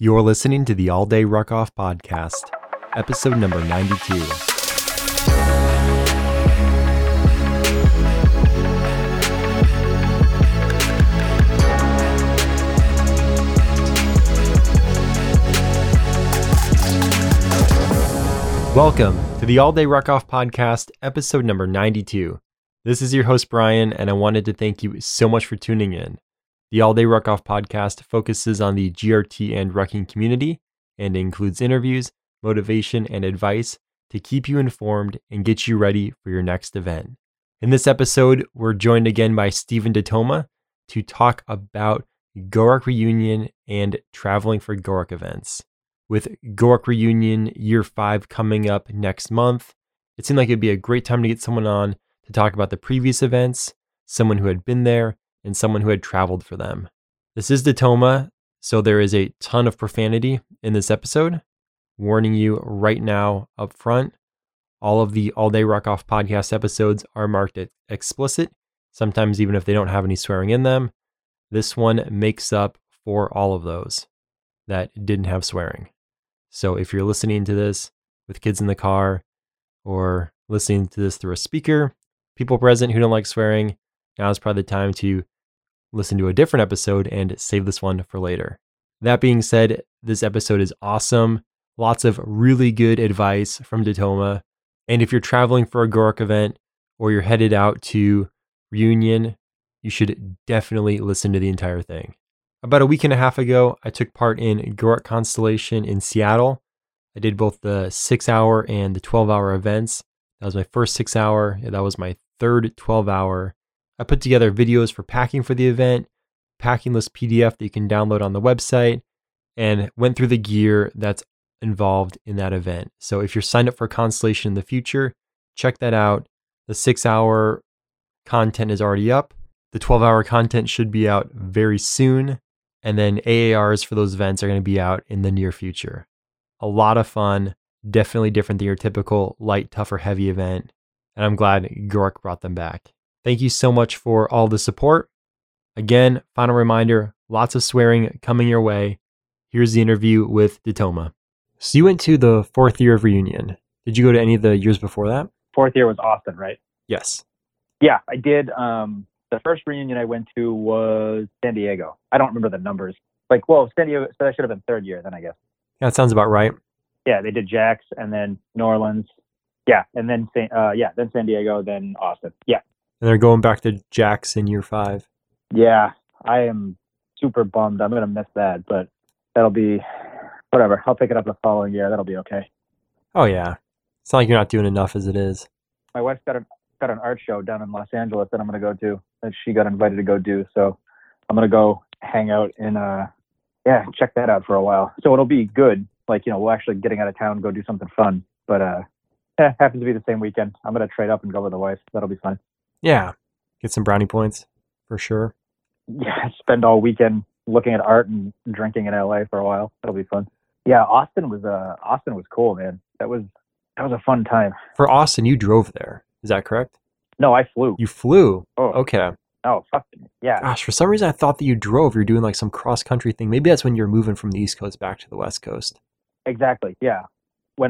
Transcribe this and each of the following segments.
You're listening to the All Day Ruck Off podcast, episode number 92. Welcome to the All Day Ruck Off podcast, episode number 92. This is your host, Brian, and I wanted to thank you so much for tuning in. The All Day Ruck Off podcast focuses on the GRT and rucking community and includes interviews, motivation, and advice to keep you informed and get you ready for your next event. In this episode, we're joined again by Stephen DeToma to talk about GORUCK Reunion and traveling for GORUCK events. With GORUCK Reunion Year 5 coming up next month, it seemed like it'd be a great time to get someone on to talk about the previous events, someone who had been there, and someone who had traveled for them. This is DeToma, so there is a ton of profanity in this episode. Warning you right now up front, all of the All Day Ruck Off podcast episodes are marked explicit, sometimes even if they don't have any swearing in them. This one makes up for all of those that didn't have swearing. So if you're listening to this with kids in the car or listening to this through a speaker, people present who don't like swearing, now is probably the time to listen to a different episode and save this one for later. That being said, this episode is awesome. Lots of really good advice from DeToma. And if you're traveling for a GORUCK event or you're headed out to Reunion, you should definitely listen to the entire thing. About a week and a half ago, I took part in GORUCK Constellation in Seattle. I did both the 6-hour and the 12-hour events. That was my first 6-hour. That was my third 12-hour. I put together videos for packing for the event, packing list PDF that you can download on the website, and went through the gear that's involved in that event. So if you're signed up for Constellation in the future, check that out. The 6-hour content is already up. The 12-hour content should be out very soon. And then AARs for those events are going to be out in the near future. A lot of fun, definitely different than your typical light, tough, or heavy event. And I'm glad GORUCK brought them back. Thank you so much for all the support. Again, final reminder, lots of swearing coming your way. Here's the interview with DeToma. So you went to the 4th year of Reunion. Did you go to any of the years before that? 4th year was Austin, right? Yes. Yeah, I did. The first reunion I went to was San Diego. I don't remember the numbers. San Diego, so that should have been 3rd year then, I guess. Yeah, that sounds about right. Yeah, they did Jax and then New Orleans. Yeah, and then then San Diego, then Austin. Yeah. And they're going back to Jax in year 5. Yeah, I am super bummed. I'm going to miss that, but that'll be whatever. I'll pick it up the following year. That'll be okay. Oh, yeah. It's not like you're not doing enough as it is. My wife's got an art show down in Los Angeles that I'm going to go to, that she got invited to go do. So I'm going to go hang out and, check that out for a while. So it'll be good. We're actually getting out of town, go do something fun. But happens to be the same weekend. I'm going to trade up and go with the wife. That'll be fun. Yeah. Get some brownie points for sure. Yeah. Spend all weekend looking at art and drinking in LA for a while. That'll be fun. Yeah. Austin was cool, man. That was a fun time. For Austin, you drove there. Is that correct? No, I flew. You flew? Oh. Okay. Oh, fuck. Yeah. Gosh, for some reason I thought that you drove. You're doing like some cross-country thing. Maybe that's when you're moving from the East Coast back to the West Coast. Exactly, yeah. When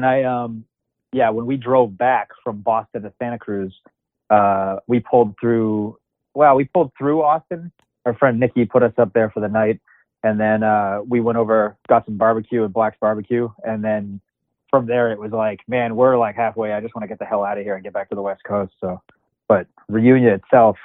we drove back from Boston to Santa Cruz, we pulled through Austin. Our friend Nikki put us up there for the night. And then we went over, got some barbecue at Black's Barbecue. And then from there, it was like, man, we're like halfway. I just want to get the hell out of here and get back to the West Coast. So, but Reunion itself,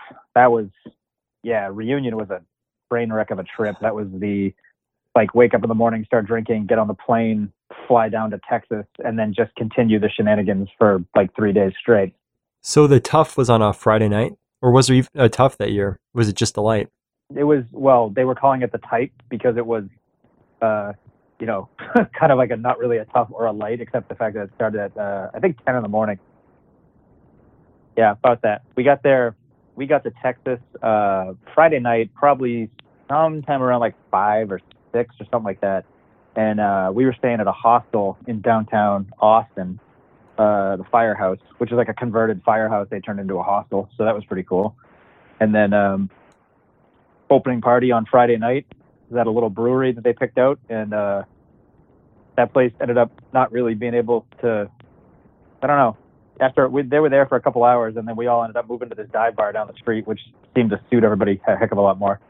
Reunion was a train wreck of a trip. That was wake up in the morning, start drinking, get on the plane, fly down to Texas, and then just continue the shenanigans for 3 days straight. So the tough was on a Friday night? Or was there even a tough that year? Was it just the light? It was, they were calling it the tight because it was, kind of like not really a tough or a light, except the fact that it started at, I think 10 in the morning. Yeah, about that. We got to Texas Friday night, probably sometime around 5 or 6 or something like that. And we were staying at a hostel in downtown Austin, the Firehouse, which is like a converted firehouse they turned into a hostel. So that was pretty cool. And then opening party on Friday night was at a little brewery that they picked out. And that place ended up not really being able to, I don't know. They were there for a couple hours, and then we all ended up moving to this dive bar down the street, which seemed to suit everybody a heck of a lot more.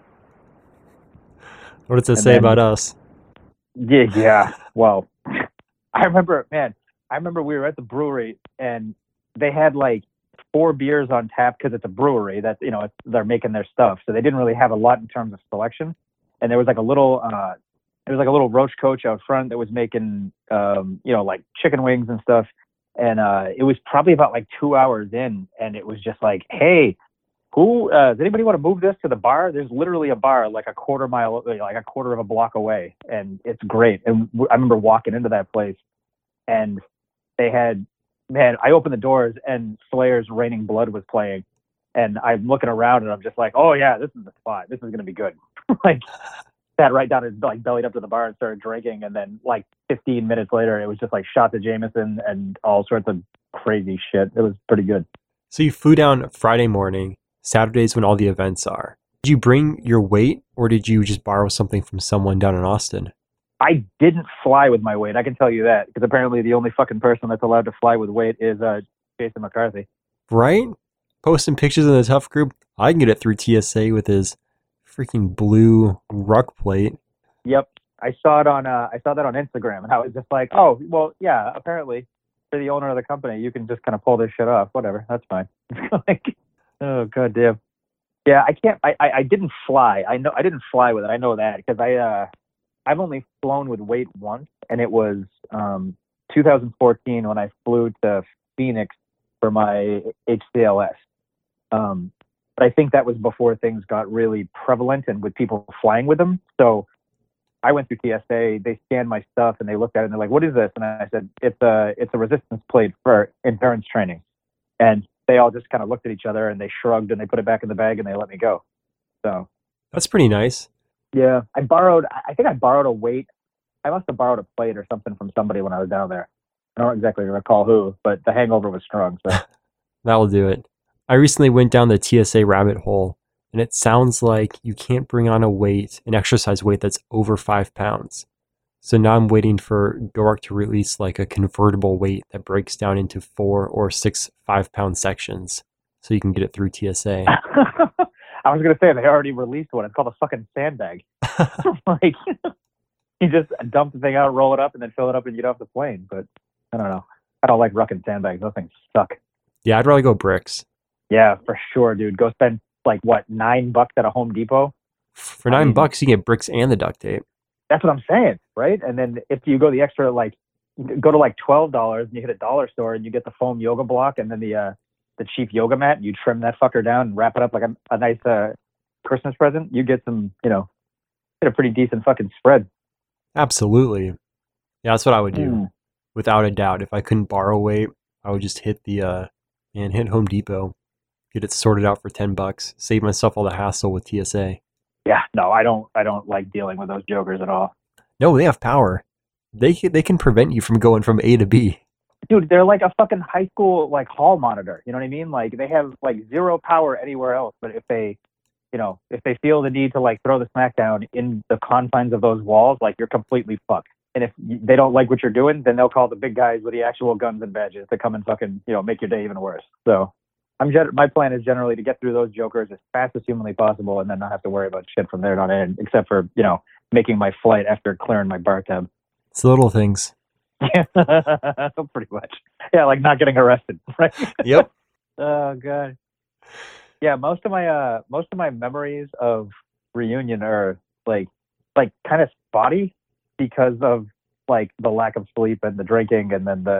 What does it say about us? Yeah. Well, I remember we were at the brewery, and they had like 4 beers on tap because it's a brewery that, they're making their stuff. So they didn't really have a lot in terms of selection. And there was like a little roach coach out front that was making, like chicken wings and stuff. And it was probably about like 2 hours in, and it was just like, hey, does anybody want to move this to the bar? There's literally a bar like a quarter of a block away, and it's great. And I remember walking into that place, and they had, I opened the doors, and Slayer's Raining Blood was playing, and I'm looking around, and I'm just like, oh yeah, this is the spot. This is gonna be good. Like, sat right down and like bellied up to the bar and started drinking, and then like 15 minutes later, it was just like shots of Jameson and all sorts of crazy shit. It was pretty good. So you flew down Friday morning. Saturday's when all the events are. Did you bring your weight, or did you just borrow something from someone down in Austin? I didn't fly with my weight. I can tell you that, because apparently the only fucking person that's allowed to fly with weight is Jason McCarthy. Right? Posting pictures in the Tough Group. I can get it through TSA with his freaking blue ruck plate. Yep, I saw that on Instagram, and I was just like, oh, well, yeah. Apparently, for the owner of the company, you can just kind of pull this shit off. Whatever, that's fine. Like, oh god damn. Yeah, I can't. I didn't fly. I know I didn't fly with it. I know that because I've only flown with weight once, and it was 2014 when I flew to Phoenix for my HCLS. But I think that was before things got really prevalent and with people flying with them. So I went through TSA, they scanned my stuff, and they looked at it, and they're like, what is this? And I said, it's a resistance plate for endurance training. And they all just kind of looked at each other, and they shrugged, and they put it back in the bag, and they let me go. So that's pretty nice. Yeah, I think I borrowed a weight. I must have borrowed a plate or something from somebody when I was down there. I don't exactly recall who, but the hangover was strong. So that'll do it. I recently went down the TSA rabbit hole, and it sounds like you can't bring on an exercise weight that's over 5 pounds. So now I'm waiting for GORUCK to release like a convertible weight that breaks down into 4 or 6 5-pound sections, so you can get it through TSA. I was gonna say they already released one. It's called a fucking sandbag. Like, you just dump the thing out, roll it up, and then fill it up and get off the plane. But I don't know. I don't like rucking sandbags. Those things suck. Yeah, I'd rather go bricks. Yeah, for sure, dude. Go spend like what, $9 at a Home Depot? For $9, you get bricks and the duct tape. That's what I'm saying, right? And then if you go the extra, like, go to like $12 and you hit a dollar store and you get the foam yoga block and then the cheap yoga mat, and you trim that fucker down and wrap it up like a nice Christmas present, you get some, get a pretty decent fucking spread. Absolutely. Yeah, that's what I would do. Without a doubt. If I couldn't borrow weight, I would just hit hit Home Depot, get it sorted out for $10, save myself all the hassle with TSA. Yeah, no, I don't like dealing with those jokers at all. No, they have power. They can prevent you from going from A to B. Dude, they're like a fucking high school like hall monitor. You know what I mean? Like, they have like zero power anywhere else. But if they feel the need to like throw the smackdown in the confines of those walls, like, you're completely fucked. And if they don't like what you're doing, then they'll call the big guys with the actual guns and badges to come and fucking, make your day even worse. So my plan is generally to get through those jokers as fast as humanly possible, and then not have to worry about shit from there on in, except for, making my flight after clearing my bar tab. It's the little things. Yeah, pretty much. Yeah, like not getting arrested, right? Yep. Oh god. Yeah, most of my memories of reunion are like kind of spotty because of like the lack of sleep and the drinking, and then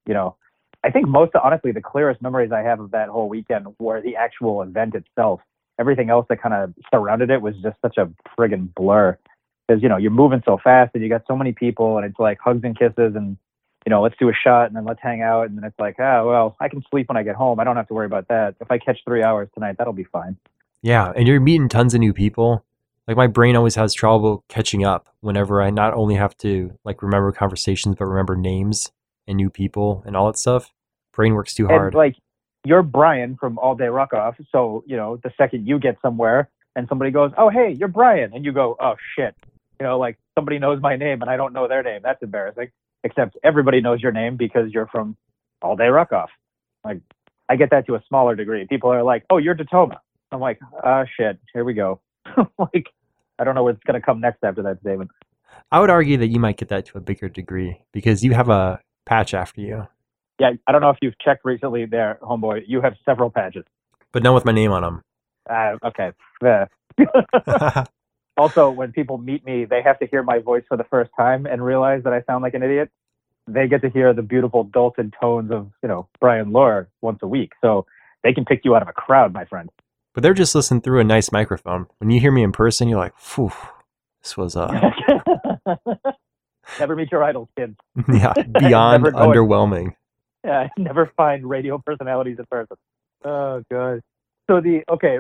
I think honestly the clearest memories I have of that whole weekend were the actual event itself. Everything else that kind of surrounded it was just such a friggin' blur. Because, you're moving so fast and you got so many people, and it's like hugs and kisses and, let's do a shot and then let's hang out. And then it's like, well, I can sleep when I get home. I don't have to worry about that. If I catch 3 hours tonight, that'll be fine. Yeah. And you're meeting tons of new people. Like, my brain always has trouble catching up whenever I not only have to like remember conversations, but remember names and new people and all that stuff. Brain works too hard. And, like, you're Brian from All Day Ruck Off. So, the second you get somewhere and somebody goes, oh, hey, you're Brian. And you go, oh, shit. Like, somebody knows my name and I don't know their name. That's embarrassing. except everybody knows your name because you're from All Day Ruck Off. Like, I get that to a smaller degree. People are like, "Oh, you're Datoma." I'm like, shit, here we go. Like, I don't know what's gonna come next after that statement. I would argue that you might get that to a bigger degree because you have a patch after you, Yeah, I don't know if you've checked recently there, homeboy. You have several patches. but none with my name on them. Okay. Also, when people meet me, they have to hear my voice for the first time and realize that I sound like an idiot. They get to hear the beautiful dulcet tones of, Brian Lohr once a week. So they can pick you out of a crowd, my friend. But they're just listening through a nice microphone. When you hear me in person, you're like, phew, this was Never meet your idols, kids. yeah, beyond underwhelming. Yeah, never find radio personalities in person. Oh god. So the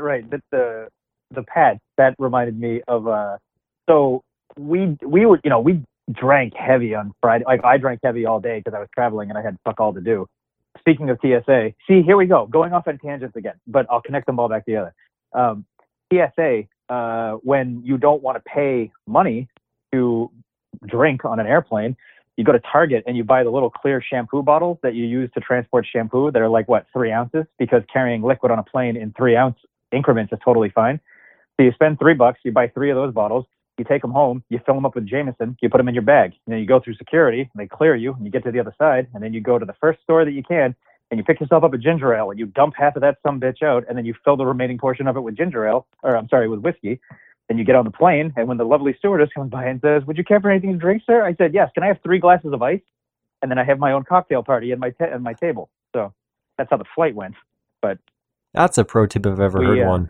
patch that reminded me of so we were we drank heavy on Friday. Like, I drank heavy all day because I was traveling and I had fuck all to do. Speaking of TSA, see, here we go, going off on tangents again, but I'll connect them all back together. TSA, when you don't want to pay money to drink on an airplane, you go to Target and you buy the little clear shampoo bottles that you use to transport shampoo that are like, 3 ounces? Because carrying liquid on a plane in 3-ounce increments is totally fine. So you spend $3, you buy 3 of those bottles, you take them home, you fill them up with Jameson, you put them in your bag, and then you go through security, and they clear you, and you get to the other side, and then you go to the first store that you can, and you pick yourself up a ginger ale, and you dump half of that sumbitch out, and then you fill the remaining portion of it with with whiskey. Then you get on the plane, and when the lovely stewardess comes by and says, "Would you care for anything to drink, sir?" I said, "Yes. Can I have 3 glasses of ice?" And then I have my own cocktail party at my table. So that's how the flight went. But that's a pro tip if I've ever heard one.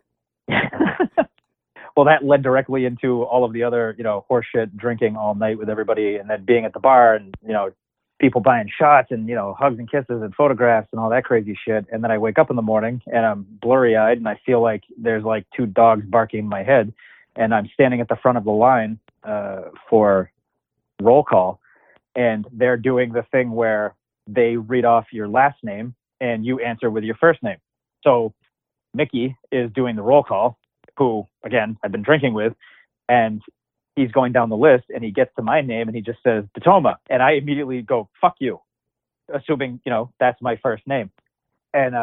Well, that led directly into all of the other, horseshit drinking all night with everybody, and then being at the bar and, people buying shots and, hugs and kisses and photographs and all that crazy shit. And then I wake up in the morning and I'm blurry-eyed and I feel like there's like 2 dogs barking in my head. And I'm standing at the front of the line for roll call. And they're doing the thing where they read off your last name and you answer with your first name. So Mickey is doing the roll call, who, again, I've been drinking with, and he's going down the list, and he gets to my name, and he just says, Datoma, and I immediately go, fuck you, assuming, that's my first name. And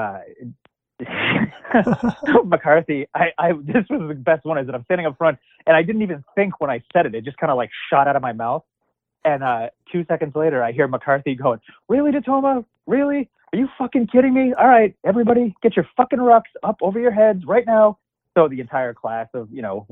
McCarthy, this was the best one, is that I'm standing up front, and I didn't even think when I said it. It just kind of, like, shot out of my mouth. And 2 seconds later, I hear McCarthy going, "Really, Datoma? Really? Are you fucking kidding me? All right, everybody, get your fucking rucks up over your heads right now." So the entire class of,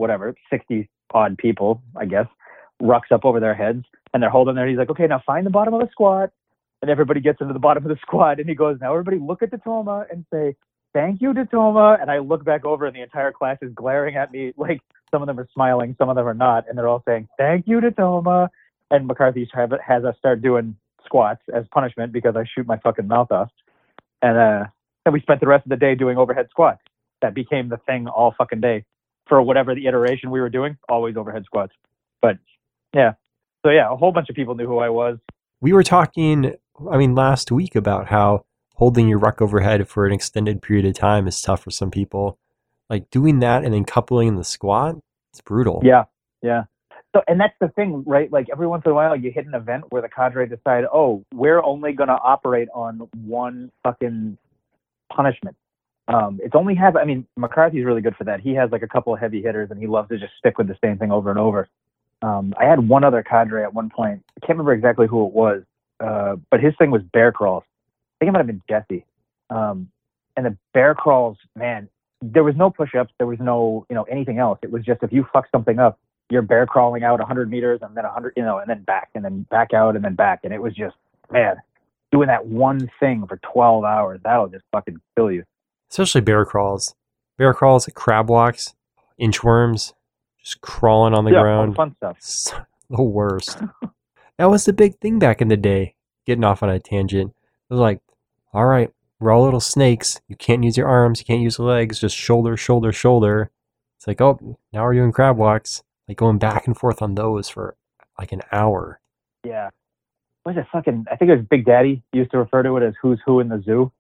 60-odd people, I guess, rucks up over their heads, and they're holding there. He's like, "Okay, now find the bottom of the squat." And everybody gets into the bottom of the squat, and he goes, "Now everybody look at Datoma and say, 'Thank you, Datoma.'" And I look back over, and the entire class is glaring at me. Like, some of them are smiling, some of them are not, and they're all saying, "Thank you, Datoma." And McCarthy has us start doing squats as punishment because I shoot my fucking mouth off. And we spent the rest of the day doing overhead squats. That became the thing all fucking day. For whatever the iteration we were doing, always overhead squats. But yeah. So yeah, a whole bunch of people knew who I was. We were talking, last week about how holding your ruck overhead for an extended period of time is tough for some people. Like, doing that and then coupling the squat, it's brutal. Yeah. So, and that's the thing, right? Like, every once in a while you hit an event where the cadre decide, "Oh, we're only going to operate on one fucking punishment." It's only McCarthy's really good for that. He has like a couple of heavy hitters and he loves to just stick with the same thing over and over. I had one other cadre at one point. I can't remember exactly who it was, but his thing was bear crawls. I think it might have been Jesse. And the bear crawls, man, there was no push-ups. There was no, anything else. It was just, if you fuck something up, you're bear crawling out 100 meters and then 100, and then back out and then back. And it was just, man, doing that one thing for 12 hours, that'll just fucking kill you. Especially bear crawls. Bear crawls, crab walks, inchworms, just crawling on the ground. Fun stuff. It's the worst. That was the big thing back in the day. Getting off on a tangent. It was like, all right, we're all little snakes. You can't use your arms. You can't use your legs. Just shoulder, shoulder, shoulder. It's like, oh, now we're doing crab walks. Like, going back and forth on those for like an hour. Yeah. What is it fucking, I think it was Big Daddy used to refer to it as who's who in the zoo.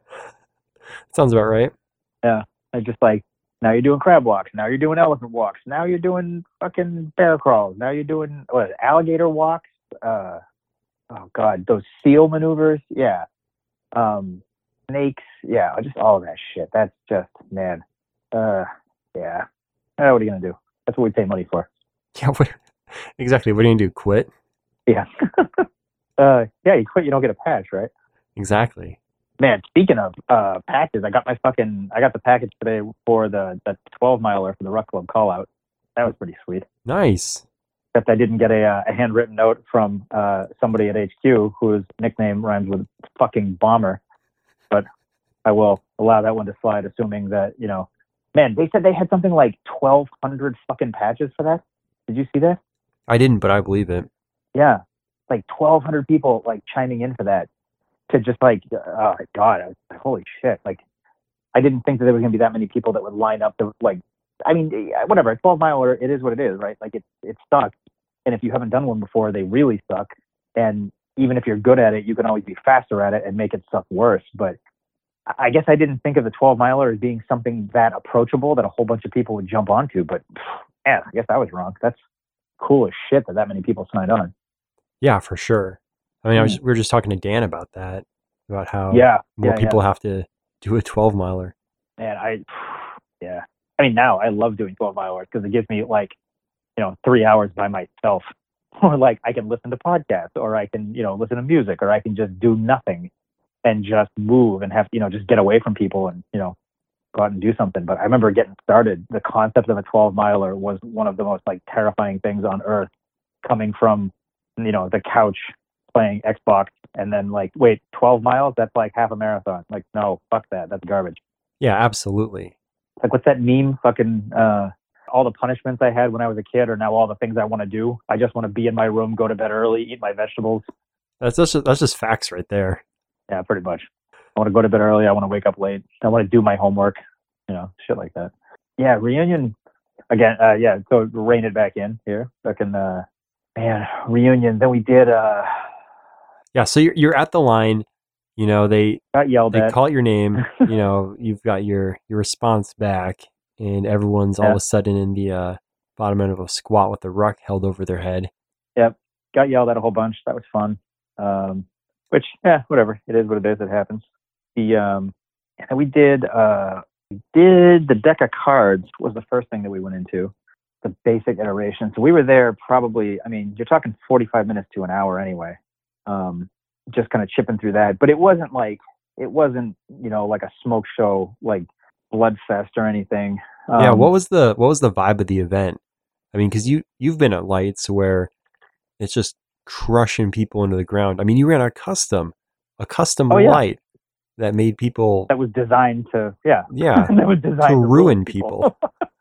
Sounds about right. Yeah. I just like, now you're doing crab walks. Now you're doing elephant walks. Now you're doing fucking bear crawls. Now you're doing alligator walks. oh God, those SEAL maneuvers. Yeah. Snakes. Yeah. Just all of that shit. That's just, man. Yeah. What are you going to do? That's what we pay money for. Yeah, exactly. What are you gonna do? Quit? Yeah. Yeah, you quit, you don't get a patch, right? Exactly. Man, speaking of patches, I got the package today for the 12 miler for the Ruck Club call out. That was pretty sweet. Nice. Except I didn't get a handwritten note from somebody at HQ whose nickname rhymes with fucking bomber. But I will allow that one to slide, assuming that, man, they said they had something like 1,200 fucking patches for that. Did you see that? I didn't, but I believe it. Yeah. Like 1,200 people like chiming in for that. To just like, oh my God, I was like, holy shit. Like, I didn't think that there was going to be that many people that would line up to, like, I mean, whatever, 12 miler, it is what it is, right? Like, it sucks. And if you haven't done one before, they really suck. And even if you're good at it, you can always be faster at it and make it suck worse. But I guess I didn't think of the 12 miler as being something that approachable that a whole bunch of people would jump onto. But man, I guess I was wrong. That's cool as shit that many people signed on. Yeah, for sure. I mean, we were just talking to Dan about that, about how more people have to do a 12 miler. Man, I mean, now I love doing 12 milers because it gives me like, 3 hours by myself, or like I can listen to podcasts, or I can, listen to music, or I can just do nothing and just move and have, just get away from people and, go out and do something. But I remember getting started, the concept of a 12 miler was one of the most like terrifying things on earth, coming from, the couch playing Xbox, and then like, wait, 12 miles? That's like half a marathon. Like, no, fuck that. That's garbage. Yeah, absolutely. Like, what's that meme? Fucking, all the punishments I had when I was a kid are now all the things I want to do. I just want to be in my room, go to bed early, eat my vegetables. That's just facts right there. Yeah, pretty much. I want to go to bed early. I want to wake up late. I want to do my homework, shit like that. Yeah, reunion again. So rein it back in here. Fucking, man, reunion. Then we did, yeah, so you're at the line, they got yelled at. They call your name, you've got your response back, and everyone's all of a sudden in the bottom end of a squat with the ruck held over their head. Yep, got yelled at a whole bunch. That was fun. Which, whatever. It is what it is. It happens. We did the deck of cards was the first thing that we went into, the basic iteration. So we were there probably, I mean, you're talking 45 minutes to an hour anyway. Just kind of chipping through that, but it wasn't like like a smoke show, like Bloodfest or anything. Yeah, what was the vibe of the event? I mean, because you've been at lights where it's just crushing people into the ground. I mean, you ran a custom light that made people, that was designed to that was designed to ruin people.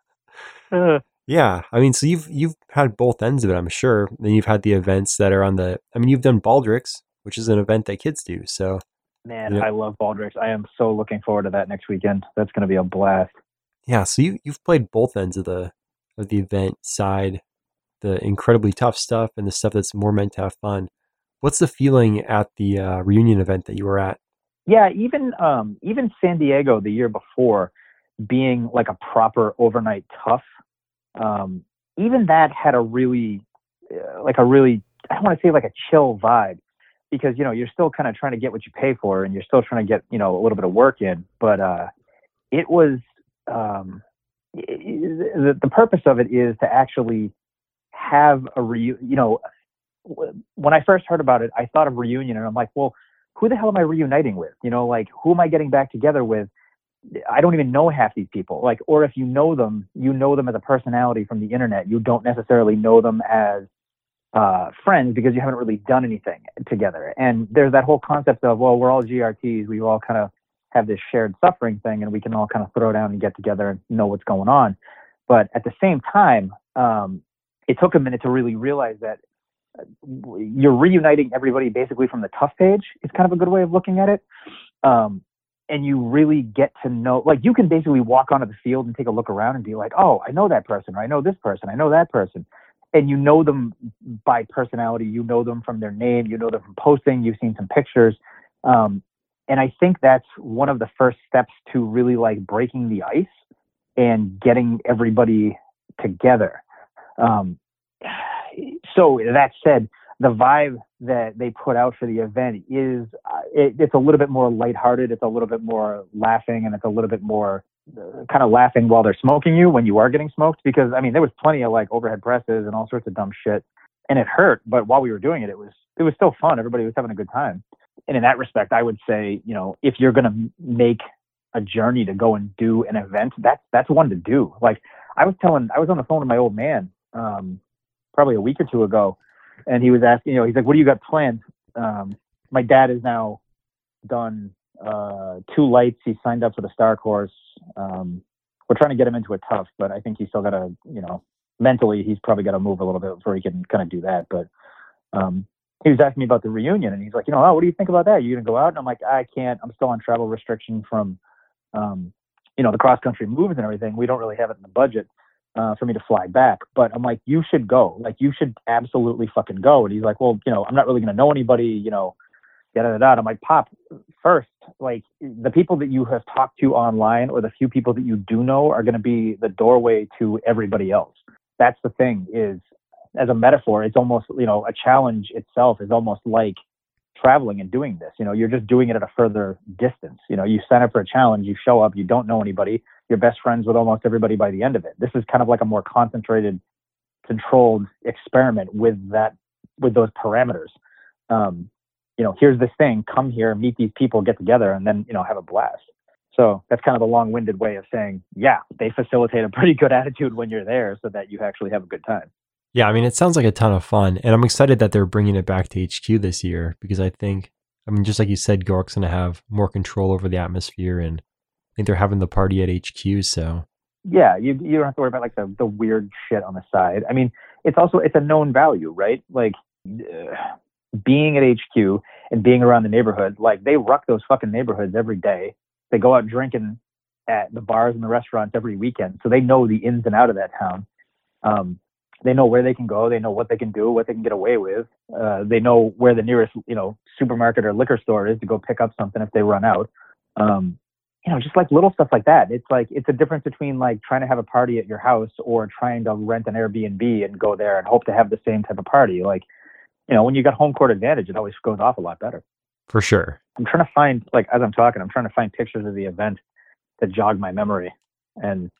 Yeah, I mean, so you've had both ends of it, I'm sure. Then you've had the events that are you've done Baldric's, which is an event that kids do. So, man, I love Baldric's. I am so looking forward to that next weekend. That's going to be a blast. Yeah, so you've played both ends of the event side, the incredibly tough stuff and the stuff that's more meant to have fun. What's the feeling at the reunion event that you were at? Yeah, even San Diego the year before, being like a proper overnight tough. Even that had a really, I don't want to say like a chill vibe, because, you're still kind of trying to get what you pay for, and you're still trying to get, a little bit of work in. But it was, the purpose of it is to actually have a when I first heard about it, I thought of reunion, and I'm like, well, who the hell am I reuniting with? Like, who am I getting back together with? I don't even know half these people. Like, or if you know them as a personality from the internet. You don't necessarily know them as friends, because you haven't really done anything together. And there's that whole concept of, well, we're all GRTs. We all kind of have this shared suffering thing, and we can all kind of throw down and get together and know what's going on. But at the same time, it took a minute to really realize that you're reuniting everybody basically from the tough page. It's kind of a good way of looking at it. And you really get to know, like, you can basically walk onto the field and take a look around and be like, oh, I know that person, or I know this person, I know that person. And you know them by personality, you know them from their name, you know them from posting, you've seen some pictures. And I think that's one of the first steps to really like breaking the ice and getting everybody together. So that said, the vibe that they put out for the event is it's a little bit more lighthearted. It's a little bit more laughing, and it's a little bit more kind of laughing while they're smoking you when you are getting smoked. Because I mean, there was plenty of like overhead presses and all sorts of dumb shit, and it hurt. But while we were doing it, it was still fun. Everybody was having a good time. And in that respect, I would say, if you're going to make a journey to go and do an event, that's one to do. Like I was on the phone with my old man probably a week or two ago. And he was asking, he's like, what do you got planned? My dad has now done 2 lights. He signed up for the Star Course. We're trying to get him into a tough, but I think he's still got to, mentally, he's probably got to move a little bit before he can kind of do that. But he was asking me about the reunion, and he's like, oh, what do you think about that? You going to go out? And I'm like, I can't. I'm still on travel restriction from, the cross-country moves and everything. We don't really have it in the budget for me to fly back. But I'm like, you should go. Like, you should absolutely fucking go. And he's like, well, I'm not really going to know anybody, da-da-da-da. I'm like, Pop, first, like, the people that you have talked to online or the few people that you do know are going to be the doorway to everybody else. That's the thing is, as a metaphor, it's almost, a challenge itself is almost like traveling and doing this. You're just doing it at a further distance. You sign up for a challenge, you show up, you don't know anybody, you're best friends with almost everybody by the end of it. This is kind of like a more concentrated, controlled experiment with those parameters. Here's this thing, come here, meet these people, get together, and then, have a blast. So that's kind of a long-winded way of saying, yeah, they facilitate a pretty good attitude when you're there so that you actually have a good time. Yeah, I mean, it sounds like a ton of fun. And I'm excited that they're bringing it back to HQ this year because I think, just like you said, Gork's going to have more control over the atmosphere, and I think they're having the party at HQ, so. Yeah, you don't have to worry about like the weird shit on the side. I mean, it's a known value, right? Like being at HQ and being around the neighborhood, like they ruck those fucking neighborhoods every day. They go out drinking at the bars and the restaurants every weekend. So they know the ins and out of that town. They know where they can go. They know what they can do, what they can get away with. They know where the nearest, supermarket or liquor store is to go pick up something if they run out. Just like little stuff like that. It's like, it's a difference between like trying to have a party at your house or trying to rent an Airbnb and go there and hope to have the same type of party. Like, when you got home court advantage, it always goes off a lot better. For sure. I'm trying to find, like, as I'm talking, I'm trying to find pictures of the event that jog my memory. And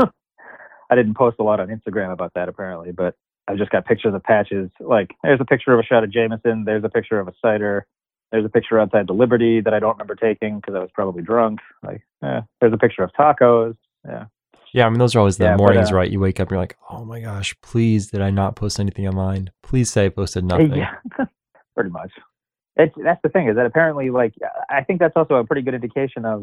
I didn't post a lot on Instagram about that apparently, but I've just got pictures of patches. Like, there's a picture of a shot of Jameson. There's a picture of a cider. There's a picture outside the Liberty that I don't remember taking because I was probably drunk. Like, there's a picture of tacos. Yeah. Yeah, those are always the mornings, right? You wake up and you're like, oh my gosh, please, did I not post anything online? Please say I posted nothing. Yeah, pretty much. That's the thing is that apparently, like, I think that's also a pretty good indication of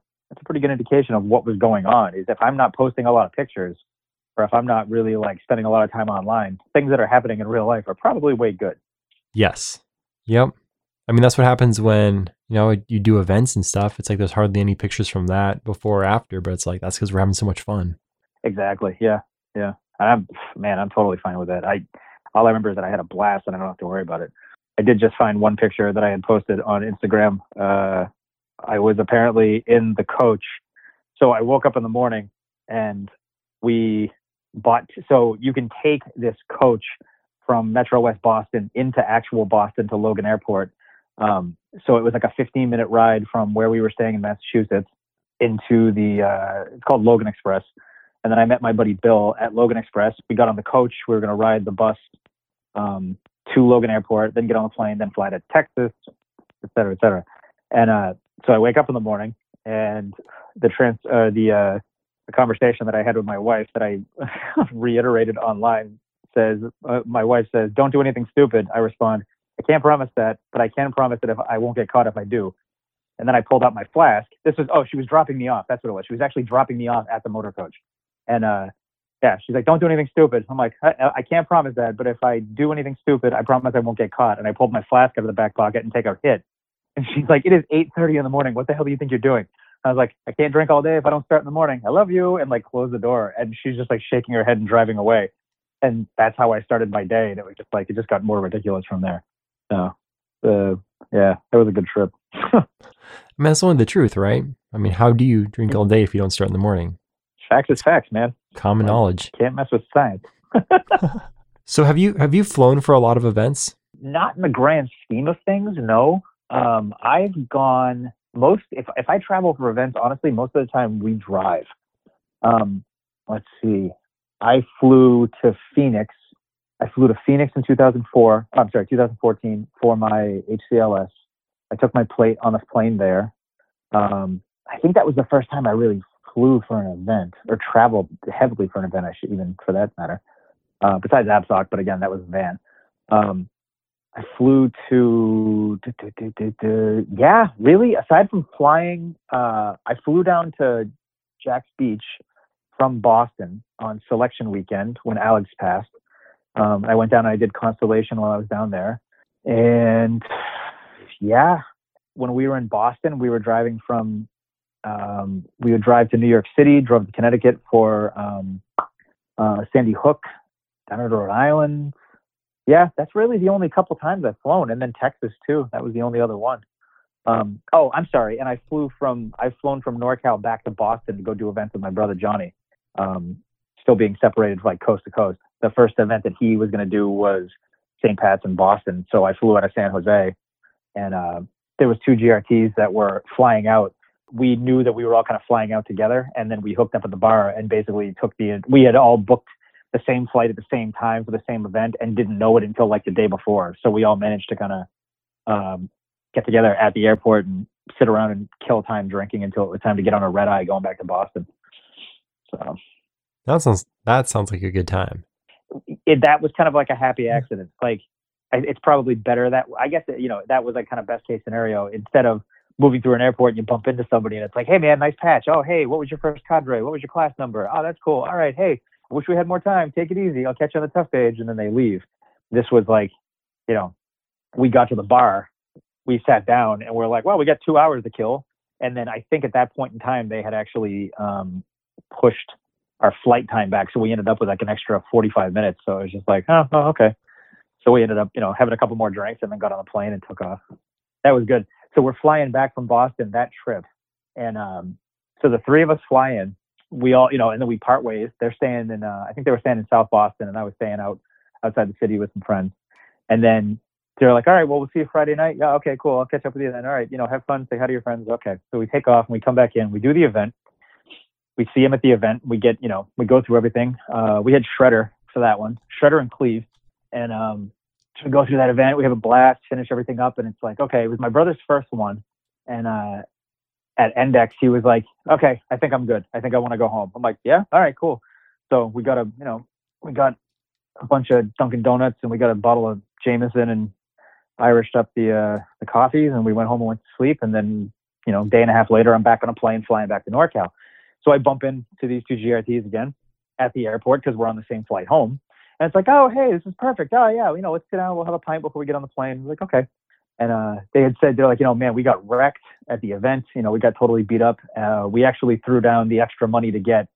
what was going on. Is if I'm not posting a lot of pictures, or if I'm not really like spending a lot of time online, things that are happening in real life are probably way good. Yes. Yep. That's what happens when, you do events and stuff. It's like there's hardly any pictures from that before or after, but it's like, that's because we're having so much fun. Exactly. Yeah. Yeah. I'm totally fine with that. All I remember is that I had a blast and I don't have to worry about it. I did just find one picture that I had posted on Instagram. I was apparently in the coach. So I woke up in the morning and so you can take this coach from Metro West Boston into actual Boston to Logan Airport. So it was like a 15-minute ride from where we were staying in Massachusetts into it's called Logan Express. And then I met my buddy Bill at Logan Express. We got on the coach. We were going to ride the bus to Logan Airport, then get on the plane, then fly to Texas, et cetera, et cetera. And so I wake up in the morning, and the conversation that I had with my wife that I reiterated online says, my wife says, "Don't do anything stupid." I respond, "I can't promise that, but I can promise that if I won't get caught if I do." And then I pulled out my flask. She was dropping me off. That's what it was. She was actually dropping me off at the motor coach. And she's like, "Don't do anything stupid." I'm like, I can't promise that, but if I do anything stupid, I promise I won't get caught. And I pulled my flask out of the back pocket and take a hit. And she's like, "It is 8:30 in the morning. What the hell do you think you're doing?" I was like, "I can't drink all day if I don't start in the morning. I love you." And like close the door. And she's just like shaking her head and driving away. And that's how I started my day. And it was just like, it just got more ridiculous from there. So, it was a good trip. That's only the truth, right? How do you drink all day if you don't start in the morning? Facts is facts, man. Common knowledge. Can't mess with science. So have you flown for a lot of events? Not in the grand scheme of things, no. I've gone if I travel for events, honestly, most of the time we drive. Let's see. I flew to Phoenix. I flew to Phoenix in 2004. I'm sorry, 2014 for my HCLS. I took my plate on a plane there. I think that was the first time I really flew for an event or traveled heavily for an event. I should even for that matter. Besides ABSOC, but again, that was a van. I flew to, yeah, really, aside from flying, I flew down to Jack's Beach from Boston on selection weekend when Alex passed. I went down and I did Constellation while I was down there. And yeah, when we were in Boston, we were driving from, we would drive to New York City, drove to Connecticut for Sandy Hook, down to Rhode Island. Yeah, that's really the only couple times I've flown. And then Texas too. That was the only other one. Oh, I'm sorry. And I've flown from NorCal back to Boston to go do events with my brother Johnny. Still being separated like coast to coast. The first event that he was going to do was St. Pat's in Boston. So I flew out of San Jose, and there was 2 GRTs that were flying out. We knew that we were all kind of flying out together, and then we hooked up at the bar and basically we had all booked the same flight at the same time for the same event and didn't know it until like the day before. So we all managed to kind of get together at the airport and sit around and kill time drinking until it was time to get on a red eye going back to Boston. So that sounds like a good time. That was kind of like a happy accident. Like it's probably better that I guess that was like kind of best case scenario. Instead of moving through an airport and you bump into somebody and it's like, hey man, nice patch. Oh hey, what was your first cadre? What was your class number? Oh that's cool. All right, hey, I wish we had more time. Take it easy. I'll catch you on the tough page, and then they leave. This was like, we got to the bar, we sat down, and we're like, well, we got 2 hours to kill. And then I think at that point in time they had actually pushed our flight time back, so we ended up with like an extra 45 minutes. So it was just like, oh okay. So we ended up, having a couple more drinks and then got on the plane and took off. That was good. So we're flying back from Boston that trip. And so the 3 of us fly in, we all, and then we part ways. They're staying in, I think they were staying in South Boston and I was staying outside the city with some friends. And then they're like, all right, well, we'll see you Friday night. Yeah. Okay, cool. I'll catch up with you then. All right. Have fun. Say hi to your friends. Okay. So we take off and we come back in, we do the event. We see him at the event. We get, we go through everything. We had Shredder for that one, Shredder and Cleve. And so we go through that event. We have a blast, finish everything up. And it's like, okay, it was my brother's first one. And at Endex, he was like, okay, I think I'm good. I think I want to go home. I'm like, yeah, all right, cool. So we got we got a bunch of Dunkin' Donuts and we got a bottle of Jameson and Irished up the coffees and we went home and went to sleep. And then, day and a half later, I'm back on a plane flying back to NorCal. So I bump into these 2 GRTs again at the airport because we're on the same flight home. And it's like, oh, hey, this is perfect. Oh, yeah, let's sit down. We'll have a pint before we get on the plane. I'm like, okay. And they had said, they're like, man, we got wrecked at the event. We got totally beat up. We actually threw down the extra money to get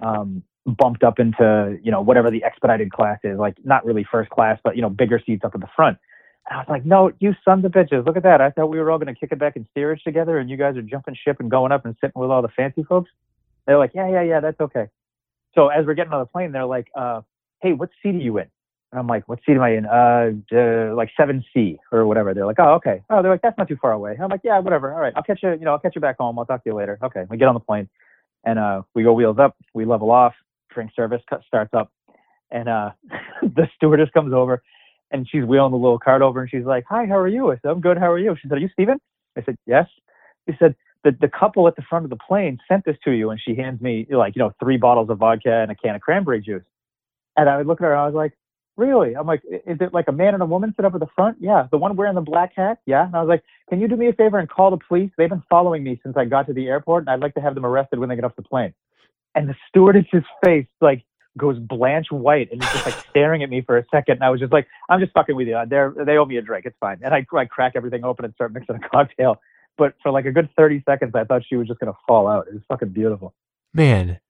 bumped up into, whatever the expedited class is, like not really first class, but, bigger seats up at the front. And I was like, no, you sons of bitches. Look at that. I thought we were all going to kick it back in steerage together and you guys are jumping ship and going up and sitting with all the fancy folks. They're like, yeah, that's okay. So as we're getting on the plane, they're like, hey, what seat are you in? And I'm like, what seat am I in? Like 7C or whatever. They're like, oh, okay. Oh, they're like, that's not too far away. I'm like, yeah, whatever. All right, I'll catch you back home. I'll talk to you later. Okay, we get on the plane and we go wheels up. We level off. Drink service starts up, and the stewardess comes over, and she's wheeling the little cart over, and she's like, hi, how are you? I said, I'm good. How are you? She said, are you Steven? I said, yes. She said, the couple at the front of the plane sent this to you, and she hands me 3 bottles of vodka and a can of cranberry juice. And I would look at her and I was like, really? I'm like, is it like a man and a woman sit up at the front? Yeah. The one wearing the black hat? Yeah. And I was like, can you do me a favor and call the police? They've been following me since I got to the airport and I'd like to have them arrested when they get off the plane. And the stewardess's face like goes blanch white and he's just like staring at me for a second. And I was just like, I'm just fucking with you. They owe me a drink. It's fine. And I crack everything open and start mixing a cocktail. But for like a good 30 seconds, I thought she was just going to fall out. It was fucking beautiful. Man,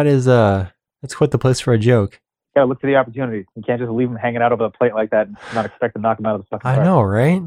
that's quite the place for a joke. Yeah, look for the opportunities. You can't just leave them hanging out over the plate like that and not expect to knock them out of the fucking car. I know, right?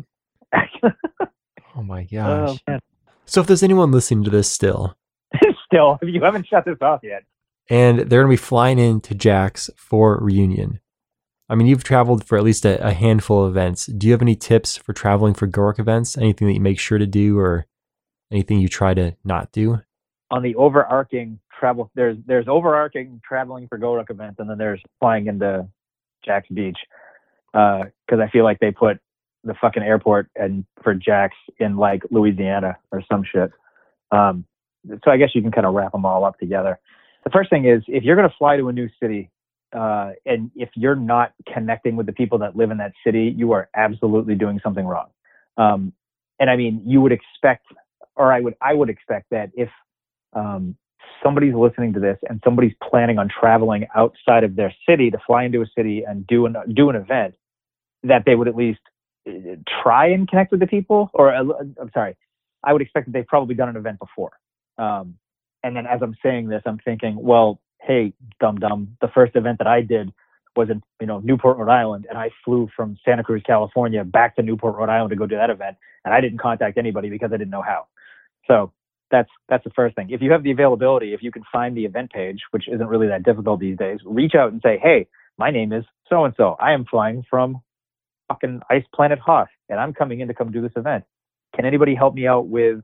Oh my gosh. Oh, so if there's anyone listening to this still, if you haven't shut this off yet, and they're going to be flying into Jack's for reunion, I mean, you've traveled for at least a handful of events. Do you have any tips for traveling for GORUCK events? Anything that you make sure to do or anything you try to not do? On the overarching travel, there's overarching traveling for GORUCK events, and then there's flying into Jax Beach, because I feel like they put the fucking airport and for Jax in like Louisiana or some shit. So I guess you can kind of wrap them all up together. The first thing is, if you're going to fly to a new city, and if you're not connecting with the people that live in that city, you are absolutely doing something wrong. And I mean, you would expect, or I would expect that if somebody's listening to this and somebody's planning on traveling outside of their city to fly into a city and do an event, that they would at least try and connect with the people. Or I'm sorry, I would expect that they've probably done an event before. And then as I'm saying this, I'm thinking, well, hey, dum, the first event that I did was in, Newport, Rhode Island, and I flew from Santa Cruz, California back to Newport, Rhode Island to go do that event, and I didn't contact anybody because I didn't know how. So that's the first thing. If you have the availability, if you can find the event page, which isn't really that difficult these days, reach out and say, hey, my name is so-and-so. I am flying from fucking Ice Planet Hoth, and I'm coming in to come do this event. Can anybody help me out with,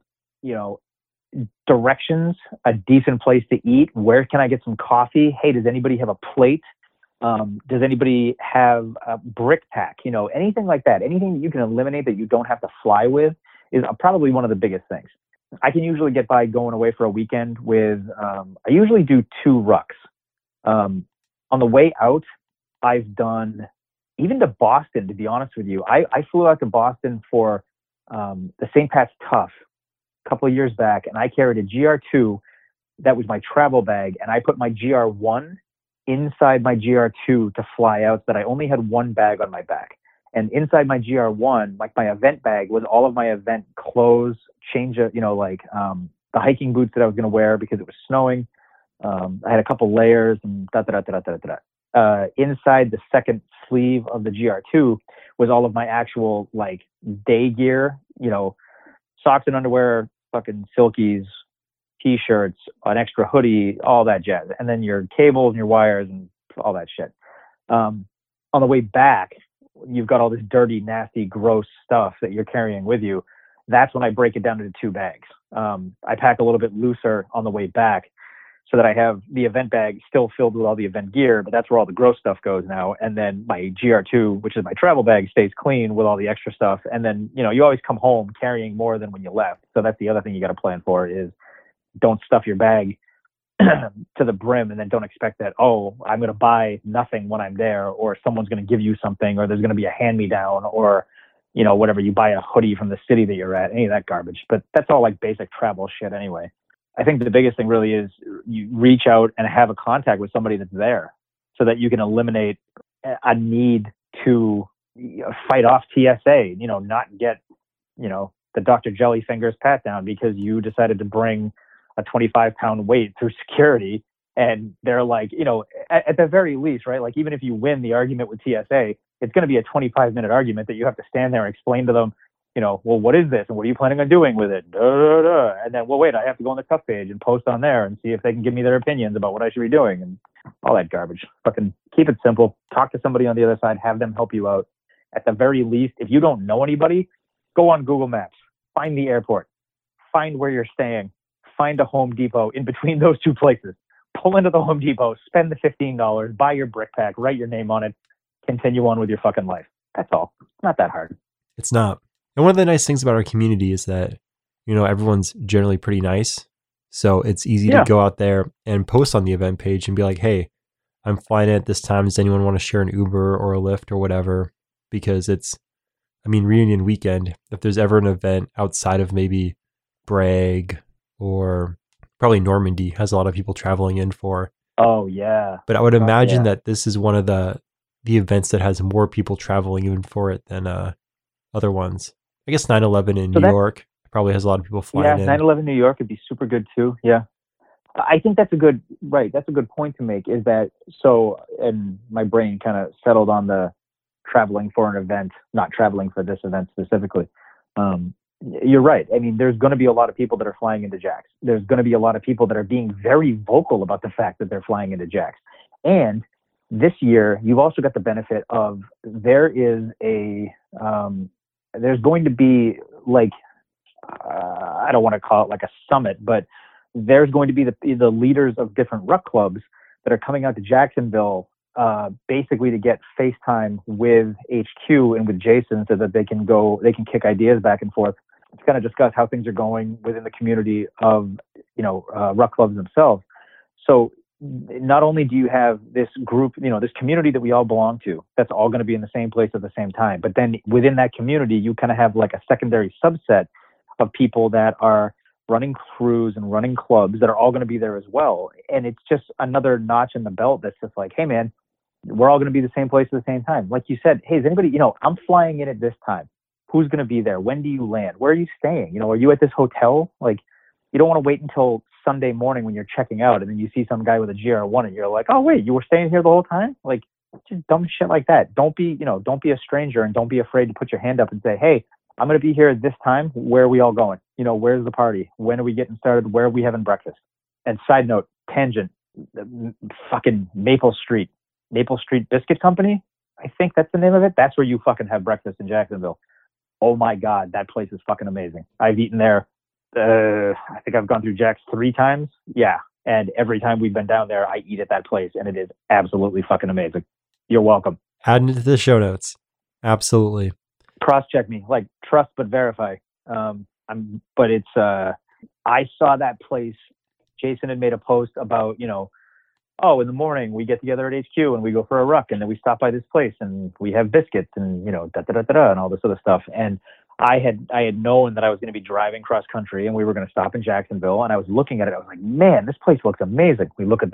directions, a decent place to eat? Where can I get some coffee? Hey, does anybody have a plate? Does anybody have a brick pack? Anything like that. Anything that you can eliminate that you don't have to fly with is probably one of the biggest things. I can usually get by going away for a weekend with, I usually do 2 rucks. On the way out, I've done, even to Boston, to be honest with you, I flew out to Boston for the St. Pat's Tough a couple of years back, and I carried a GR2 that was my travel bag, and I put my GR1 inside my GR2 to fly out, so that I only had one bag on my back. And inside my GR1, like my event bag, was all of my event clothes, the hiking boots that I was going to wear because it was snowing. I had a couple layers and inside the second sleeve of the GR2 was all of my actual like day gear, socks and underwear, fucking silkies, t-shirts, an extra hoodie, all that jazz. And then your cables and your wires and all that shit. On the way back, you've got all this dirty, nasty, gross stuff that you're carrying with you. That's when I break it down into 2 bags. I pack a little bit looser on the way back so that I have the event bag still filled with all the event gear, but that's where all the gross stuff goes now. And then my GR2, which is my travel bag, stays clean with all the extra stuff. And then, you always come home carrying more than when you left. So that's the other thing you got to plan for is don't stuff your bag to the brim and then don't expect that, oh, I'm going to buy nothing when I'm there, or someone's going to give you something, or there's going to be a hand-me-down, or, whatever, you buy a hoodie from the city that you're at, any of that garbage. But that's all like basic travel shit anyway. I think the biggest thing really is you reach out and have a contact with somebody that's there so that you can eliminate a need to fight off TSA, not get, the Dr. Jellyfingers pat down because you decided to bring a 25-pound weight through security. And they're like, at the very least, right? Like, even if you win the argument with TSA, it's going to be a 25-minute argument that you have to stand there and explain to them, well, what is this? And what are you planning on doing with it? And then, well, wait, I have to go on the Tough page and post on there and see if they can give me their opinions about what I should be doing and all that garbage. Fucking keep it simple. Talk to somebody on the other side. Have them help you out. At the very least, if you don't know anybody, go on Google Maps. Find the airport. Find where you're staying. Find a Home Depot in between those 2 places. Pull into the Home Depot. Spend the $15. Buy your brick pack. Write your name on it. Continue on with your fucking life. That's all. Not that hard. It's not. And one of the nice things about our community is that, everyone's generally pretty nice. So it's easy to go out there and post on the event page and be like, hey, I'm flying at this time. Does anyone want to share an Uber or a Lyft or whatever? Because it's, reunion weekend. If there's ever an event outside of maybe Bragg or probably Normandy has a lot of people traveling in for. Oh, yeah. But I would imagine that this is one of the events that has more people traveling even for it than other ones. I guess 9/11 in New York probably has a lot of people flying in. Yeah, 9/11 New York would be super good too. Yeah. I think that's a good point to make, is that, and my brain kind of settled on the traveling for an event, not traveling for this event specifically. You're right. There's going to be a lot of people that are flying into Jax. There's going to be a lot of people that are being very vocal about the fact that they're flying into Jax. And this year, you've also got the benefit of there's going to be like, I don't want to call it like a summit, but there's going to be the leaders of different ruck clubs that are coming out to Jacksonville, basically to get FaceTime with HQ and with Jason so that they can kick ideas back and forth. To kind of discuss how things are going within the community of, ruck clubs themselves. So not only do you have this group, this community that we all belong to, that's all going to be in the same place at the same time. But then within that community, you kind of have like a secondary subset of people that are running crews and running clubs that are all going to be there as well. And it's just another notch in the belt that's just like, hey man, we're all going to be the same place at the same time. Like you said, hey, is anybody, I'm flying in at this time. Who's going to be there? When do you land? Where are you staying? Are you at this hotel? Like, you don't want to wait until Sunday morning when you're checking out and then you see some guy with a GR1 and you're like, oh wait, you were staying here the whole time? Like, just dumb shit like that. Don't be a stranger, and don't be afraid to put your hand up and say, hey, I'm going to be here at this time. Where are we all going? Where's the party? When are we getting started? Where are we having breakfast? And side note, tangent, fucking Maple Street Biscuit Company. I think that's the name of it. That's where you fucking have breakfast in Jacksonville. Oh my God, that place is fucking amazing. I've eaten there. I think I've gone through Jack's 3 times. Yeah. And every time we've been down there, I eat at that place, and it is absolutely fucking amazing. You're welcome. Adding it to the show notes. Absolutely. Cross-check me, like trust but verify. But it's, I saw that place. Jason had made a post about, oh, in the morning we get together at HQ and we go for a ruck, and then we stop by this place and we have biscuits and, and all this other stuff. And I had known that I was going to be driving cross country and we were going to stop in Jacksonville, and I was looking at it. I was like, man, this place looks amazing. We look at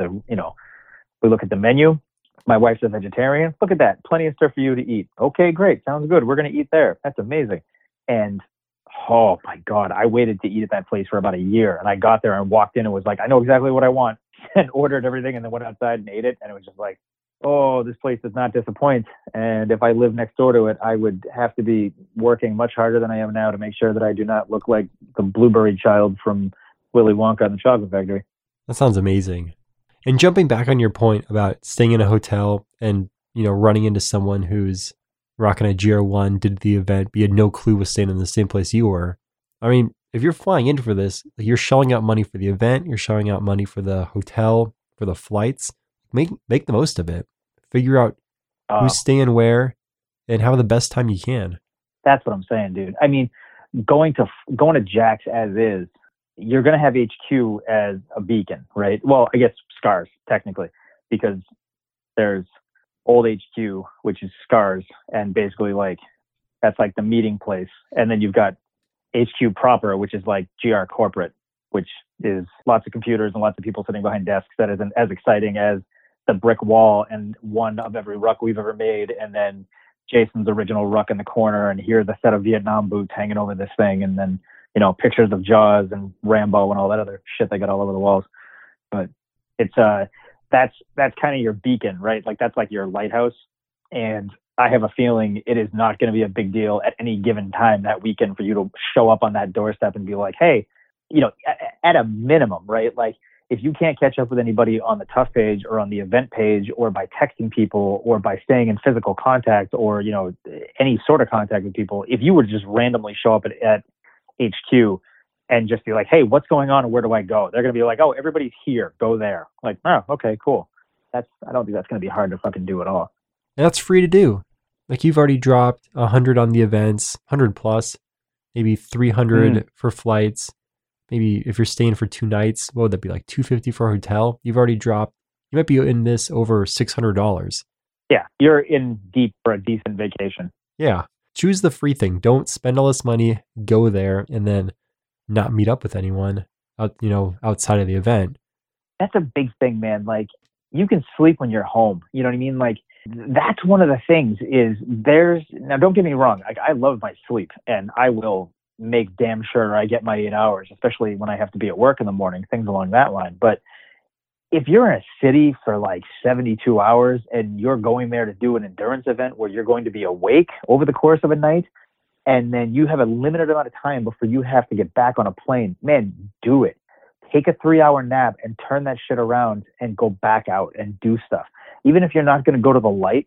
the menu. My wife's a vegetarian. Look at that. Plenty of stuff for you to eat. Okay, great. Sounds good. We're going to eat there. That's amazing. And oh my God, I waited to eat at that place for about a year, and I got there and walked in and was like, I know exactly what I want, and ordered everything, and then went outside and ate it. And it was just like, oh, this place does not disappoint. And if I lived next door to it, I would have to be working much harder than I am now to make sure that I do not look like the blueberry child from Willy Wonka and the Chocolate Factory. That sounds amazing. And jumping back on your point about staying in a hotel and, running into someone who's rocking a GR1, did the event, but you had no clue was staying in the same place you were. I mean, if you're flying in for this, you're shelling out money for the event, you're shelling out money for the hotel, for the flights. Make the most of it. Figure out who's staying where and have the best time you can. That's what I'm saying, dude. I mean, going to Jack's as is, you're going to have HQ as a beacon, right? Well, I guess Scars, technically, because there's old HQ, which is Scars, and basically like that's like the meeting place. And then you've got HQ proper, which is like GR corporate, which is lots of computers and lots of people sitting behind desks. That isn't as exciting as the brick wall and one of every ruck we've ever made, and then Jason's original ruck in the corner, and here's a set of Vietnam boots hanging over this thing, and then pictures of Jaws and Rambo and all that other shit they got all over the walls. But it's that's kind of your beacon, right? Like that's like your lighthouse. And I have a feeling it is not going to be a big deal at any given time that weekend for you to show up on that doorstep and be like, hey, at a minimum, right? Like, if you can't catch up with anybody on the Tough page or on the event page or by texting people or by staying in physical contact or, any sort of contact with people, if you would just randomly show up at HQ and just be like, hey, what's going on and where do I go? They're going to be like, oh, everybody's here. Go there. Like, oh, okay, cool. I don't think that's going to be hard to fucking do at all. And that's free to do. Like you've already dropped 100 on the events, 100 plus, maybe 300 for flights. Maybe if you're staying for 2 nights, what would that be, like $250 for a hotel? You've already dropped, you might be in this over $600. Yeah, you're in deep for a decent vacation. Yeah, choose the free thing. Don't spend all this money, go there, and then not meet up with anyone outside of the event. That's a big thing, man. Like, you can sleep when you're home. You know what I mean? Like, that's one of the things is now don't get me wrong. Like, I love my sleep, and I will make damn sure I get my 8 hours, especially when I have to be at work in the morning, things along that line. But if you're in a city for like 72 hours and you're going there to do an endurance event where you're going to be awake over the course of a night, and then you have a limited amount of time before you have to get back on a plane, man, do it. Take a 3-hour nap and turn that shit around and go back out and do stuff. even if you're not going to go to the light,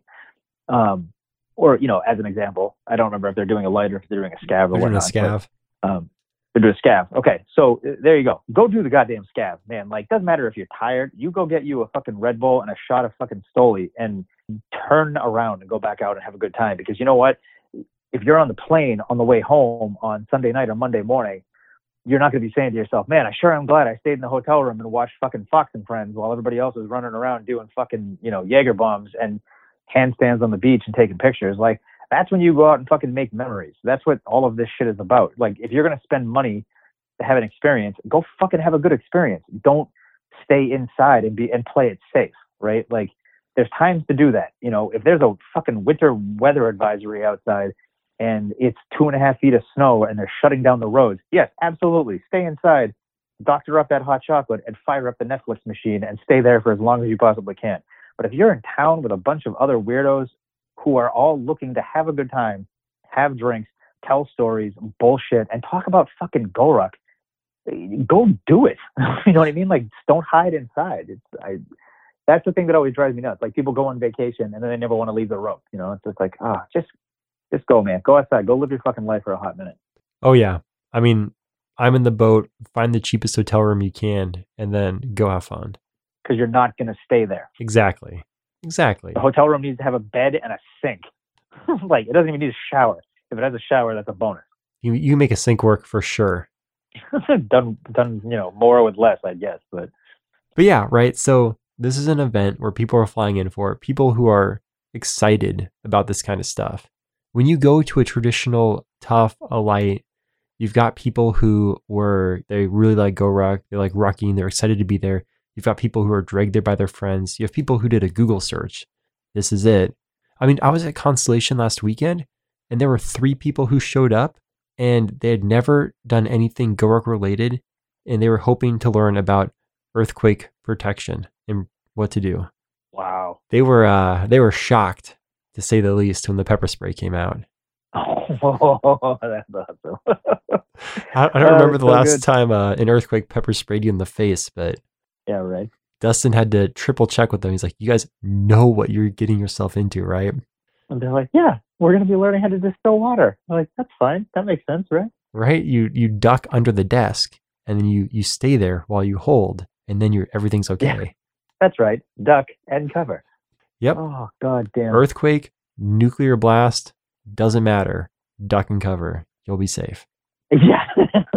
or, as an example, I don't remember if they're doing a light or if they're doing a scav or They're doing a whatnot. scav. But, they're doing a scav. Okay, so there you go. Go do the goddamn scav, man. Like, doesn't matter if you're tired. You go get you a fucking Red Bull and a shot of fucking Stoli and turn around and go back out and have a good time. Because you know what? If you're on the plane on the way home on Sunday night or Monday morning, you're not going to be saying to yourself, man, I sure am glad I stayed in the hotel room and watched fucking Fox and Friends while everybody else was running around doing fucking, Jaeger bombs and handstands on the beach and taking pictures. Like, that's when you go out and fucking make memories. That's what all of this shit is about. Like, if you're going to spend money to have an experience, go fucking have a good experience. Don't stay inside and play it safe, right? Like, there's times to do that. If there's a fucking winter weather advisory outside and it's 2.5 feet of snow and they're shutting down the roads, yes, absolutely. Stay inside, doctor up that hot chocolate and fire up the Netflix machine and stay there for as long as you possibly can. But if you're in town with a bunch of other weirdos who are all looking to have a good time, have drinks, tell stories, bullshit, and talk about fucking Goruck, go do it. You know what I mean? Like, don't hide inside. That's the thing that always drives me nuts. Like, people go on vacation and then they never want to leave the rope. It's just like, just go, man. Go outside. Go live your fucking life for a hot minute. Oh, yeah. I mean, I'm in the boat. Find the cheapest hotel room you can and then go have fun. Because you're not going to stay there. Exactly. The hotel room needs to have a bed and a sink. Like, it doesn't even need a shower. If it has a shower, that's a bonus. You make a sink work for sure. done, more with less, I guess. But yeah, right. So this is an event where people are flying in for, people who are excited about this kind of stuff. When you go to a traditional tough, a light, you've got people who they really like Goruck, they like rucking, they're excited to be there. You've got people who are dragged there by their friends. You have people who did a Google search. This is it. I mean, I was at Constellation last weekend and there were 3 people who showed up and they had never done anything Goruck related. And they were hoping to learn about earthquake protection and what to do. Wow. They were shocked, to say the least, when the pepper spray came out. Oh, that's awesome. I don't remember the last time an earthquake pepper sprayed you in the face, but yeah, right. Dustin had to triple check with them. He's like, you guys know what you're getting yourself into, right? And they're like, yeah, we're going to be learning how to distill water. I'm like, that's fine. That makes sense, right? Right? You duck under the desk and then you stay there while you hold and then everything's okay. Yeah, that's right. Duck and cover. Yep. Oh, God damn. Earthquake, nuclear blast, doesn't matter. Duck and cover. You'll be safe. Yeah.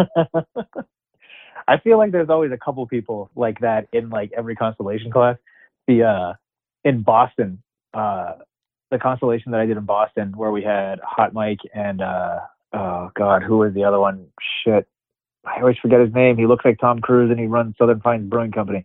I feel like there's always a couple people like that in like every constellation class. In Boston, the constellation that I did in Boston, where we had Hot Mike and oh God, who was the other one? Shit, I always forget his name. He looks like Tom Cruise and he runs Southern Pines Brewing Company.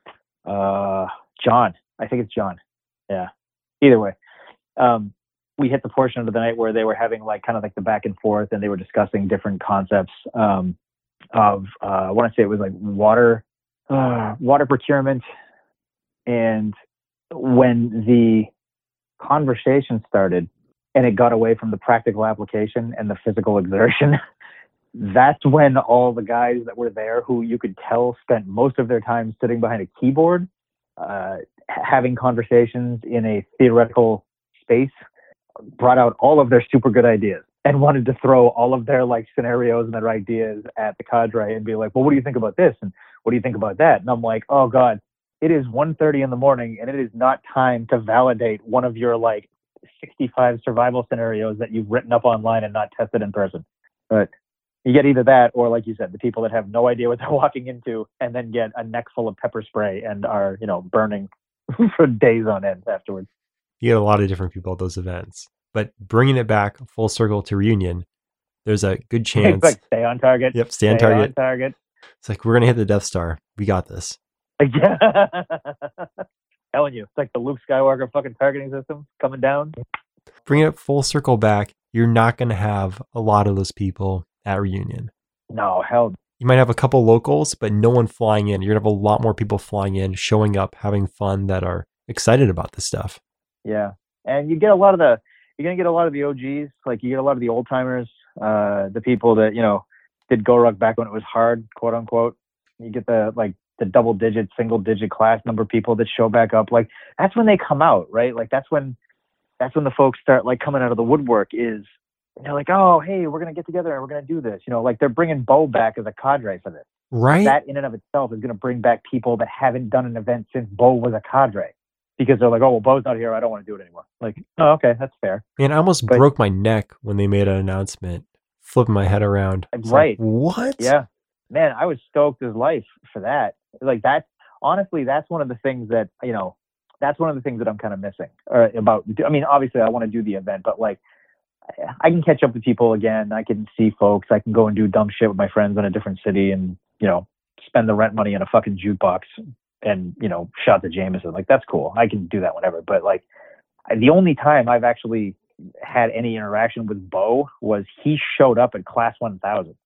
John, I think it's John. Yeah. Either way, we hit the portion of the night where they were having like kind of like the back and forth, and they were discussing different concepts of I want to say it was like water procurement. And when the conversation started and it got away from the practical application and the physical exertion, that's when all the guys that were there, who you could tell spent most of their time sitting behind a keyboard, having conversations in a theoretical space, brought out all of their super good ideas and wanted to throw all of their like scenarios and their ideas at the cadre and be like, well, what do you think about this? And what do you think about that? And I'm like, oh God, it is 1:30 in the morning and it is not time to validate one of your like 65 survival scenarios that you've written up online and not tested in person. But you get either that or, like you said, the people that have no idea what they're walking into and then get a neck full of pepper spray and are, burning for days on end afterwards. You get a lot of different people at those events. But bringing it back full circle to Reunion, there's a good chance. It's like stay on target. Yep, stay on target. target. It's like, we're going to hit the Death Star. We got this. Yeah. Telling you, it's like the Luke Skywalker fucking targeting system coming down. Bringing it full circle back, you're not going to have a lot of those people at Reunion. No, hell. You might have a couple locals, but no one flying in. You're going to have a lot more people flying in, showing up, having fun, that are excited about this stuff. Yeah. And you get a lot of you're going to get a lot of the OGs. Like, you get a lot of the old timers, the people that, did Goruck back when it was hard, quote unquote. You get the the double digit, single digit class number of people that show back up, like that's when they come out, right? Like that's when the folks start like coming out of the woodwork. Is they're like, oh, hey, we're gonna get together and we're gonna do this. Like they're bringing Bo back as a cadre for this. Right. That in and of itself is gonna bring back people that haven't done an event since Bo was a cadre, because they're like, oh, well, Bo's not here, I don't want to do it anymore. Like, oh, okay, that's fair. Man, I almost broke my neck when they made an announcement, flipping my head around. Right. Like, what? Yeah. Man, I was stoked as life for that. Like that, honestly, that's one of the things that, that's one of the things that I'm kind of missing about. I mean, obviously I want to do the event, but like I can catch up with people again. I can see folks. I can go and do dumb shit with my friends in a different city and, spend the rent money in a fucking jukebox and, shot the Jameson. Like that's cool. I can do that whenever. But like the only time I've actually had any interaction with Bo was he showed up at Class 1000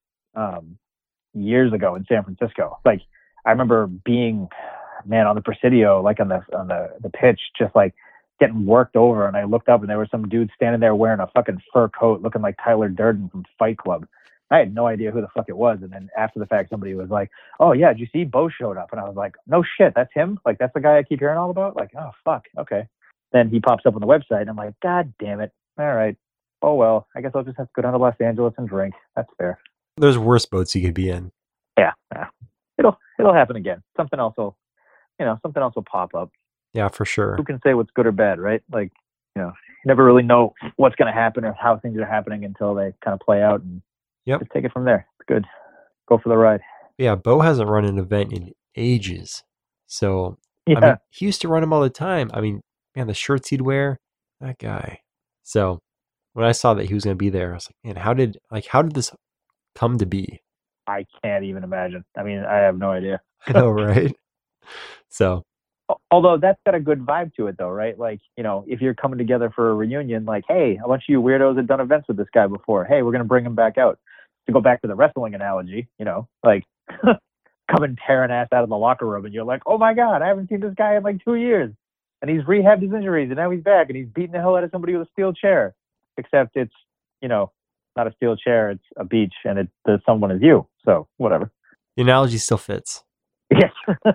years ago in San Francisco. Like I remember being, man, on the Presidio, like on the pitch, just like getting worked over, and I looked up and there was some dude standing there wearing a fucking fur coat looking like Tyler Durden from Fight Club. I had no idea who the fuck it was, and then after the fact somebody was like, oh yeah, did you see Bo showed up? And I was like, no shit, that's him? Like that's the guy I keep hearing all about? Like, oh fuck, okay. Then he pops up on the website and I'm like, god damn it, all right, oh well, I guess I'll just have to go down to Los Angeles and drink. That's fair. There's worse boats you could be in. Yeah. It'll happen again. Something else will pop up. Yeah, for sure. Who can say what's good or bad, right? Like, you never really know what's going to happen or how things are happening until they kind of play out, and just take it from there. It's good. Go for the ride. Yeah, Bo hasn't run an event in ages. So, yeah. I mean, he used to run them all the time. I mean, man, the shirts he'd wear, that guy. So, when I saw that he was going to be there, I was like, man, how did this come to be? I can't even imagine. I mean, I have no idea. I know, right? So, although that's got a good vibe to it though, right? Like, if you're coming together for a reunion, like, hey, a bunch of you weirdos have done events with this guy before. Hey, we're going to bring him back out. To go back to the wrestling analogy, like coming tearing ass out of the locker room and you're like, oh my God, I haven't seen this guy in like 2 years. And he's rehabbed his injuries and now he's back and he's beating the hell out of somebody with a steel chair. Except it's, not a steel chair, it's a beach and the someone is you. So whatever. The analogy still fits. Yes.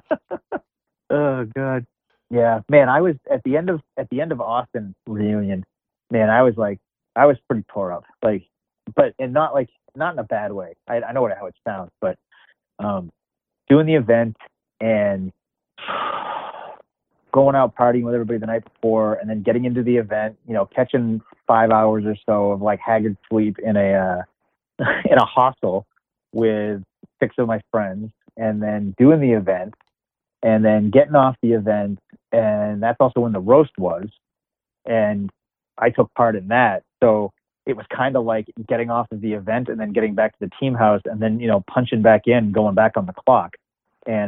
Oh God. Yeah, man, I was at the end of Austin reunion, man, I was pretty tore up. Like, but and not in a bad way. I know how it sounds, but doing the event and going out partying with everybody the night before and then getting into the event, catching 5 hours or so of like haggard sleep in a hostel with 6 of my friends, and then doing the event and then getting off the event. And that's also when the roast was. And I took part in that. So it was kind of like getting off of the event and then getting back to the team house and then, punching back in, going back on the clock. And,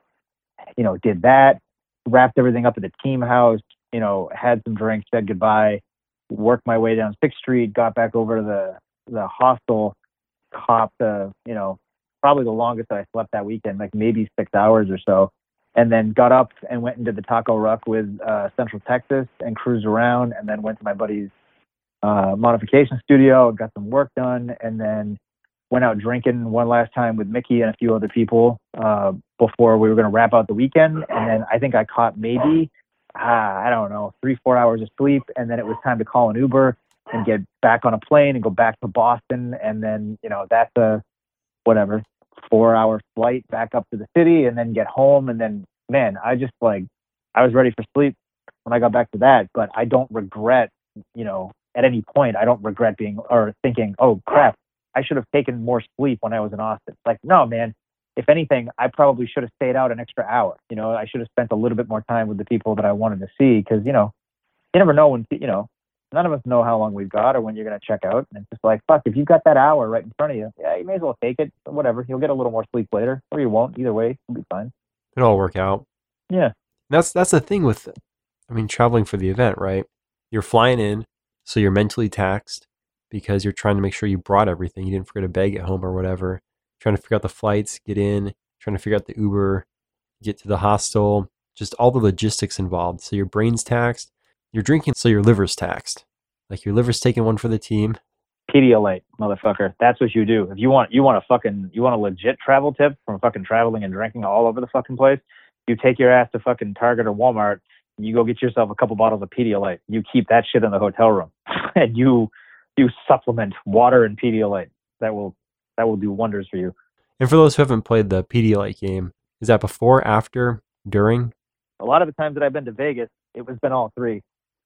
did that, wrapped everything up at the team house, had some drinks, said goodbye, worked my way down 6th Street, got back over to the hostel, copped, probably the longest that I slept that weekend, like maybe 6 hours or so. And then got up and went into the Taco Ruck with Central Texas and cruised around, and then went to my buddy's modification studio and got some work done, and then went out drinking one last time with Mickey and a few other people before we were going to wrap out the weekend. And then I think I caught maybe, 3-4 hours of sleep, and then it was time to call an Uber and get back on a plane and go back to Boston. And then, that's a 4-hour flight back up to the city and then get home. And then, man, I was ready for sleep when I got back to that, but I don't regret, at any point, I don't regret thinking, oh crap, I should have taken more sleep when I was in Austin. Like, no, man, if anything, I probably should have stayed out an extra hour. I should have spent a little bit more time with the people that I wanted to see. Cause you never know when, none of us know how long we've got or when you're going to check out. And it's just like, fuck, if you've got that hour right in front of you, yeah, you may as well take it. Whatever. You'll get a little more sleep later, or you won't. Either way, it'll be fine. It'll all work out. Yeah. That's the thing with, traveling for the event, right? You're flying in, so you're mentally taxed because you're trying to make sure you brought everything. You didn't forget a bag at home or whatever. Trying to figure out the flights, get in, trying to figure out the Uber, get to the hostel, just all the logistics involved. So your brain's taxed. You're drinking, so your liver's taxed. Like your liver's taking one for the team. Pedialyte, motherfucker. That's what you do. If you want a legit travel tip from fucking traveling and drinking all over the fucking place, you take your ass to fucking Target or Walmart and you go get yourself a couple bottles of Pedialyte. You keep that shit in the hotel room and you supplement water and Pedialyte. That will do wonders for you. And for those who haven't played the Pedialyte game, is that before, after, during? A lot of the times that I've been to Vegas, it was been all three.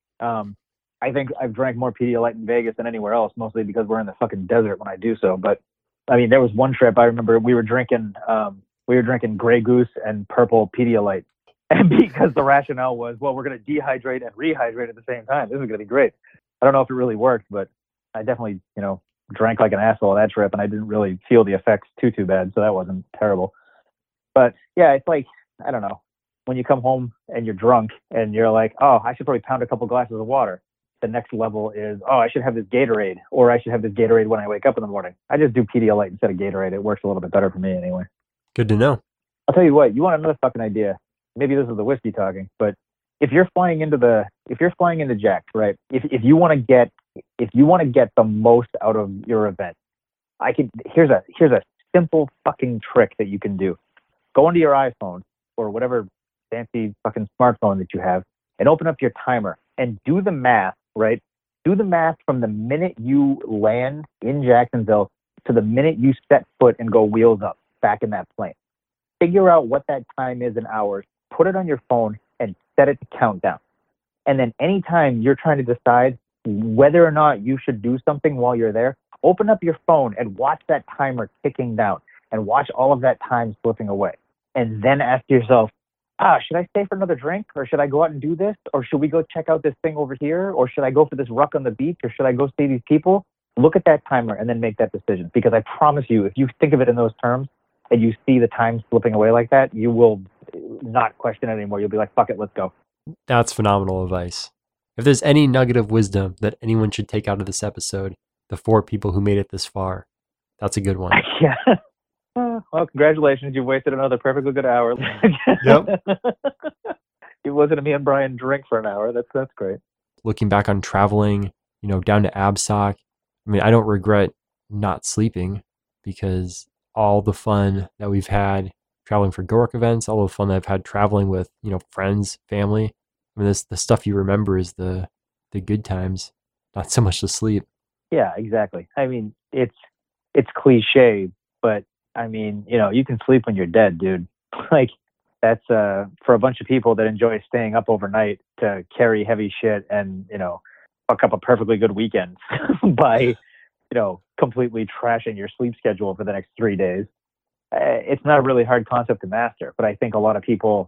I think I've drank more Pedialyte in Vegas than anywhere else, mostly because we're in the fucking desert when I do so. But I mean, there was one trip I remember we were drinking Grey Goose and purple Pedialyte, and because the rationale was, well, we're going to dehydrate and rehydrate at the same time. This is going to be great. I don't know if it really worked, but I definitely, drank like an asshole that trip, and I didn't really feel the effects too bad, so that wasn't terrible. But yeah, it's like, I don't know, when you come home and you're drunk and you're like, oh, I should probably pound a couple glasses of water. The next level is, oh, I should have this Gatorade, or I should have this Gatorade when I wake up in the morning. I just do Pedialyte instead of Gatorade. It works a little bit better for me anyway. Good to know. I'll tell you what, you want another fucking idea. Maybe this is the whiskey talking, but if you're flying into Jack, right? If you want to get the most out of your event, here's a simple fucking trick that you can do. Go into your iPhone or whatever fancy fucking smartphone that you have and open up your timer and do the math, right? Do the math from the minute you land in Jacksonville to the minute you set foot and go wheels up back in that plane. Figure out what that time is in hours, put it on your phone and set it to count down. And then anytime you're trying to decide whether or not you should do something while you're there, open up your phone and watch that timer ticking down and watch all of that time slipping away. And then ask yourself, should I stay for another drink, or should I go out and do this, or should we go check out this thing over here, or should I go for this ruck on the beach, or should I go see these people? Look at that timer and then make that decision, because I promise you, if you think of it in those terms and you see the time slipping away like that, you will not question it anymore. You'll be like, fuck it, let's go. That's phenomenal advice. If there's any nugget of wisdom that anyone should take out of this episode, the 4 people who made it this far, that's a good one. Yeah. Well, congratulations. You've wasted another perfectly good hour. Yep. It wasn't me and Brian drink for an hour. That's great. Looking back on traveling, down to ABSOC, I mean, I don't regret not sleeping, because all the fun that we've had traveling for GORUCK events, all the fun that I've had traveling with, friends, family. I mean, the stuff you remember is the good times, not so much the sleep. Yeah, exactly. I mean, it's cliche, but I mean, you can sleep when you're dead, dude. Like, that's for a bunch of people that enjoy staying up overnight to carry heavy shit and, fuck up a perfectly good weekend by, completely trashing your sleep schedule for the next 3 days. It's not a really hard concept to master, but I think a lot of people,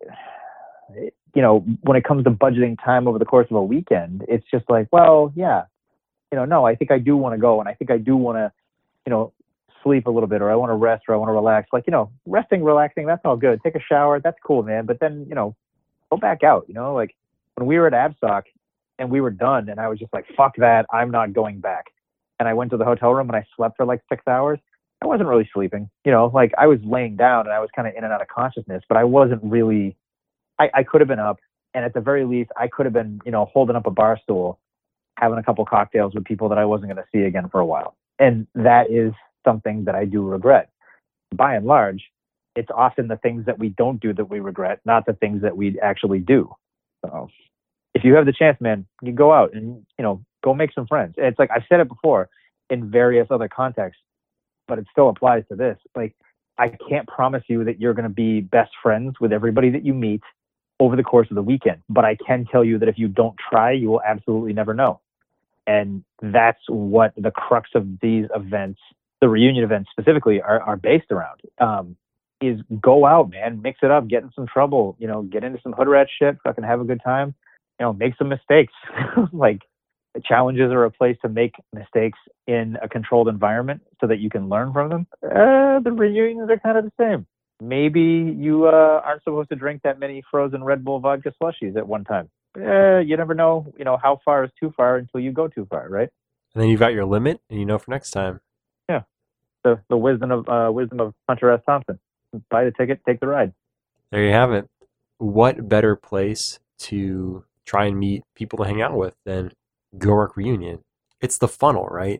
when it comes to budgeting time over the course of a weekend, it's just like, well, yeah, no, I think I do want to go, and I think I do want to, sleep a little bit, or I want to rest, or I want to relax. Like, resting, relaxing, that's all good. Take a shower, that's cool, man. But then, go back out, like when we were at ABSOC and we were done and I was just like, fuck that, I'm not going back. And I went to the hotel room and I slept for like 6 hours. I wasn't really sleeping, like I was laying down and I was kind of in and out of consciousness, but I wasn't really, I could have been up, and at the very least I could have been, holding up a bar stool, having a couple cocktails with people that I wasn't going to see again for a while. And that is something that I do regret. By and large, it's often the things that we don't do that we regret, not the things that we actually do. So if you have the chance, man, you go out and, go make some friends. It's like, I've said it before in various other contexts, but it still applies to this. Like, I can't promise you that you're going to be best friends with everybody that you meet over the course of the weekend, but I can tell you that if you don't try, you will absolutely never know. And that's what the crux of these events, the reunion events specifically, are based around, is go out, man, mix it up, get in some trouble, get into some hood rat shit, fucking have a good time, make some mistakes. Like, the challenges are a place to make mistakes in a controlled environment so that you can learn from them. The reunions are kind of the same. Maybe you aren't supposed to drink that many frozen Red Bull vodka slushies at one time. You never know, how far is too far until you go too far, right? And then you've got your limit, and for next time. Yeah. The wisdom of Hunter S. Thompson. Buy the ticket, take the ride. There you have it. What better place to try and meet people to hang out with than GORUCK Reunion? It's the funnel, right?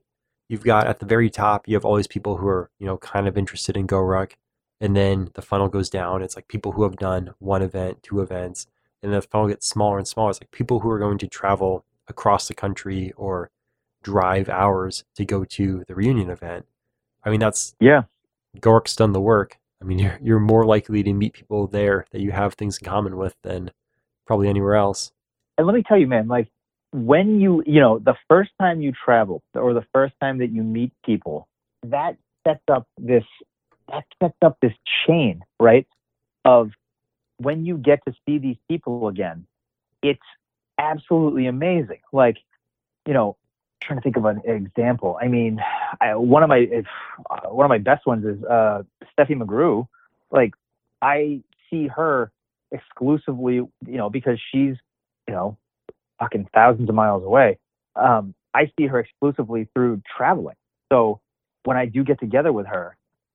you've got at the very top, you have all these people who are, kind of interested in GoRuck. And then the funnel goes down. It's like people who have done one event, two events, and the funnel gets smaller and smaller. It's like people who are going to travel across the country or drive hours to go to the reunion event. I mean, that's GoRuck's done the work. I mean, you're more likely to meet people there that you have things in common with than probably anywhere else. And let me tell you, man, like when the first time you travel or the first time that you meet people, that sets up this chain, right? Of when you get to see these people again, it's absolutely amazing. Like, trying to think of an example. I mean, one of my best ones is Steffi McGrew. Like, I see her exclusively, because she's, fucking thousands of miles away. I see her exclusively through traveling. So when I do get together with her,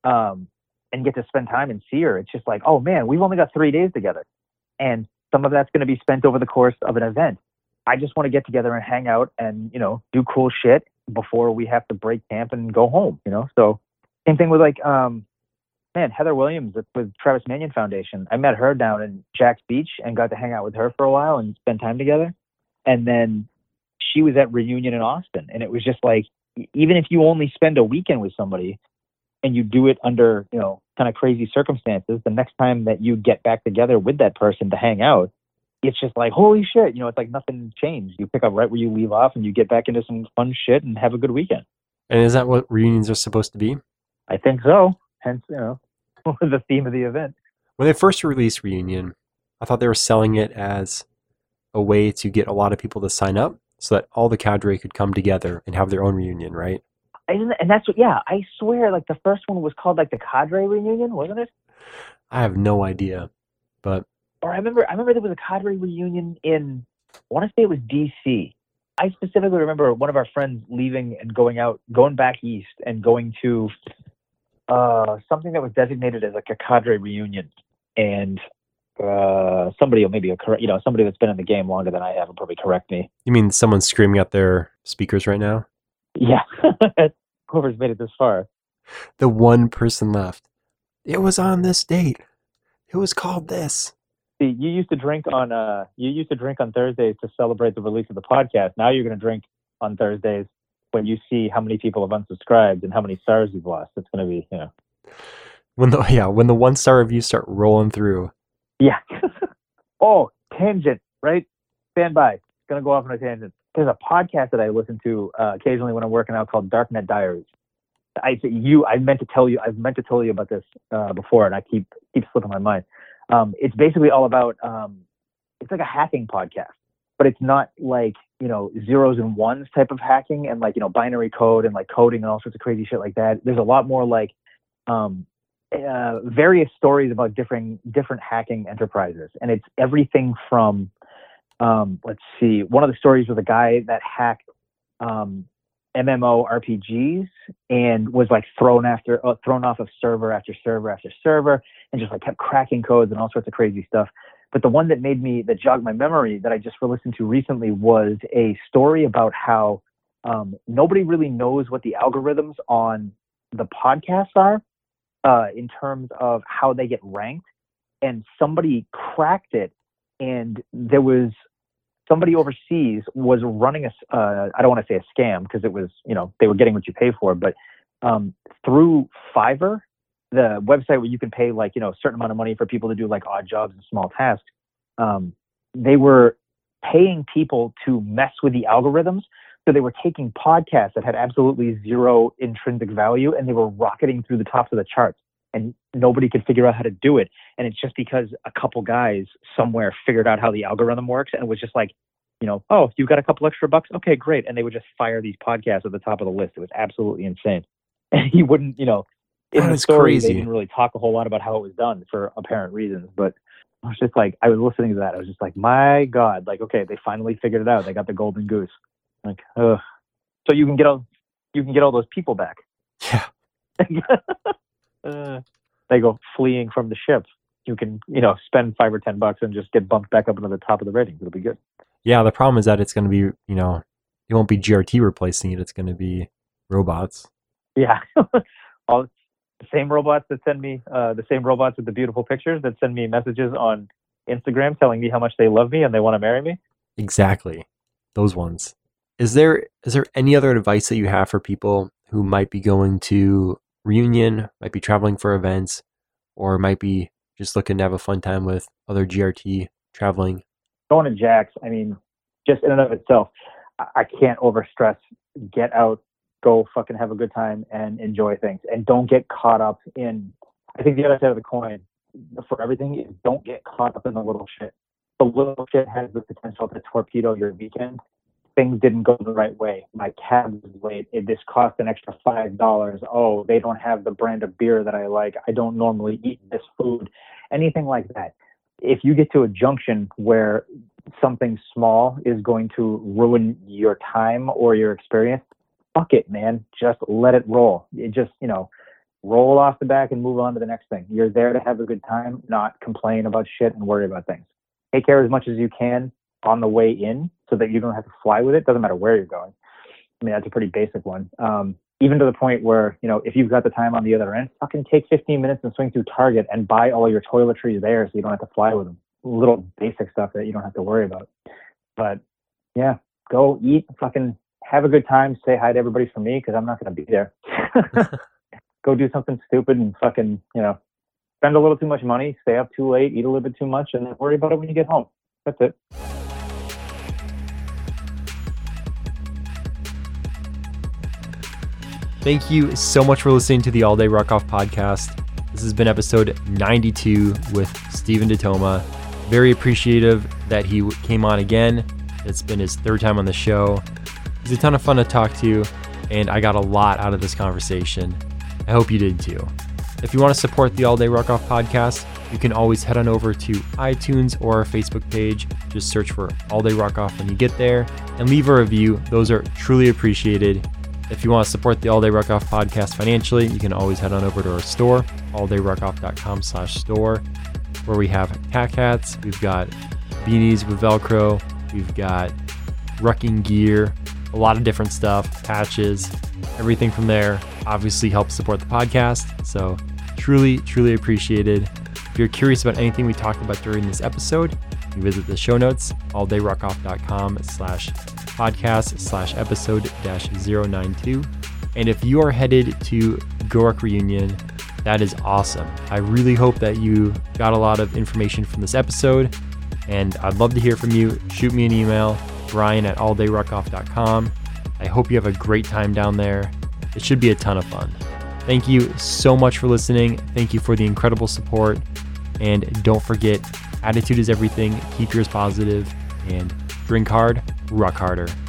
and get to spend time and see her, it's just like, oh man, we've only got 3 days together. And some of that's going to be spent over the course of an event. I just want to get together and hang out and, do cool shit before we have to break camp and go home, So same thing with like, Heather Williams with Travis Manion Foundation. I met her down in Jack's Beach and got to hang out with her for a while and spend time together. And then she was at Reunion in Austin. And it was just like, even if you only spend a weekend with somebody and you do it under, kind of crazy circumstances, the next time that you get back together with that person to hang out, it's just like, holy shit, it's like nothing changed. You pick up right where you leave off and you get back into some fun shit and have a good weekend. And is that what reunions are supposed to be? I think so. Hence, the theme of the event. When they first released Reunion, I thought they were selling it as a way to get a lot of people to sign up so that all the cadre could come together and have their own reunion, right? And that's what, I swear, like the first one was called like the Cadre Reunion, wasn't it? I have no idea, but. Or I remember there was a Cadre Reunion in, I want to say it was DC. I specifically remember one of our friends leaving and going back east and going to something that was designated as like a Cadre Reunion. And somebody will maybe, somebody that's been in the game longer than I have will probably correct me. You mean someone screaming at their speakers right now? Yeah. Whoever's made it this far. The one person left. It was on this date. It was called this. See, you used to drink on Thursdays to celebrate the release of the podcast. Now you're going to drink on Thursdays when you see how many people have unsubscribed and how many stars you've lost. It's going to be, When the 1-star reviews start rolling through. Yeah. Oh, tangent, right? Stand by. It's going to go off on a tangent. There's a podcast that I listen to occasionally when I'm working out called Darknet Diaries. I meant to tell you about this before, and I keep slipping my mind. It's basically all about it's like a hacking podcast, but it's not like zeros and ones type of hacking and like binary code and like coding and all sorts of crazy shit like that. There's a lot more like various stories about different hacking enterprises, and it's everything from let's see, one of the stories was a guy that hacked MMORPGs and was like thrown off of server after server after server and just like kept cracking codes and all sorts of crazy stuff. But the one that jogged my memory that I just listened to recently was a story about how nobody really knows what the algorithms on the podcasts are in terms of how they get ranked. And somebody cracked it, and there was somebody overseas was running I don't want to say a scam because it was, they were getting what you pay for, but through Fiverr, the website where you can pay like, a certain amount of money for people to do like odd jobs and small tasks. They were paying people to mess with the algorithms. So they were taking podcasts that had absolutely zero intrinsic value and they were rocketing through the tops of the charts, and nobody could figure out how to do it. And it's just because a couple guys somewhere figured out how the algorithm works, and it was just like, oh, you got a couple extra bucks? Okay, great. And they would just fire these podcasts at the top of the list. It was absolutely insane. And he wouldn't, in the story, crazy. They didn't really talk a whole lot about how it was done for apparent reasons. But I was just like, I was listening to that. I was just like, my God, like, okay, they finally figured it out. They got the golden goose. Like, ugh. So you can get all those people back. Yeah. They go fleeing from the ship. You can, spend $5 or $10 and just get bumped back up into the top of the ratings. It'll be good. Yeah, the problem is that it's going to be, it won't be GRT replacing it. It's going to be Robots. Yeah. All the same robots that send me, the same robots with the beautiful pictures that send me messages on Instagram telling me how much they love me and they want to marry me. Exactly. Those ones. Is there any other advice that you have for people who might be going to Reunion, might be traveling for events, or might be just looking to have a fun time with other GRT traveling? Going to Jack's, I mean, just in and of itself, I can't overstress. Get out, go fucking have a good time and enjoy things. And don't get caught up in, I think the other side of the coin for everything is don't get caught up in the little shit. The little shit has the potential to torpedo your weekend. Things didn't go the right way. My cab was late. This cost an extra $5. Oh, they don't have the brand of beer that I like. I don't normally eat this food. Anything like that. If you get to a junction where something small is going to ruin your time or your experience, fuck it, man. Just let it roll. It just, roll off the back and move on to the next thing. You're there to have a good time, not complain about shit and worry about things. Take care as much as you can on the way in so that you don't have to fly with it. Doesn't matter where you're going. I mean, that's a pretty basic one. Even to the point where, if you've got the time on the other end, fucking take 15 minutes and swing through Target and buy all your toiletries there so you don't have to fly with them. Little basic stuff that you don't have to worry about. But yeah, go eat, fucking have a good time. Say hi to everybody from me because I'm not going to be there. Go do something stupid and fucking, spend a little too much money, stay up too late, eat a little bit too much, and then worry about it when you get home. That's it. Thank you so much for listening to the All Day Ruck Off podcast. This has been episode 92 with Stephen DeToma. Very appreciative that he came on again. It's been his third time on the show. He's a ton of fun to talk to, and I got a lot out of this conversation. I hope you did too. If you want to support the All Day Ruck Off podcast, you can always head on over to iTunes or our Facebook page. Just search for All Day Ruck Off when you get there and leave a review. Those are truly appreciated. If you want to support the All Day Ruck Off podcast financially, you can always head on over to our store, alldayruckoff.com/store, where we have cat hats, we've got beanies with Velcro, we've got rucking gear, a lot of different stuff, patches, everything from there obviously helps support the podcast. So truly, truly appreciated. If you're curious about anything we talked about during this episode, you visit the show notes, alldayruckoff.com/podcast/episode-092. And if you are headed to GoRuck Reunion, that is awesome. I really hope that you got a lot of information from this episode, and I'd love to hear from you. Shoot me an email, brian@alldayruckoff.com. I hope you have a great time down there. It should be a ton of fun. Thank you so much for listening. Thank you for the incredible support. And don't forget, attitude is everything. Keep yours positive and drink hard, ruck harder.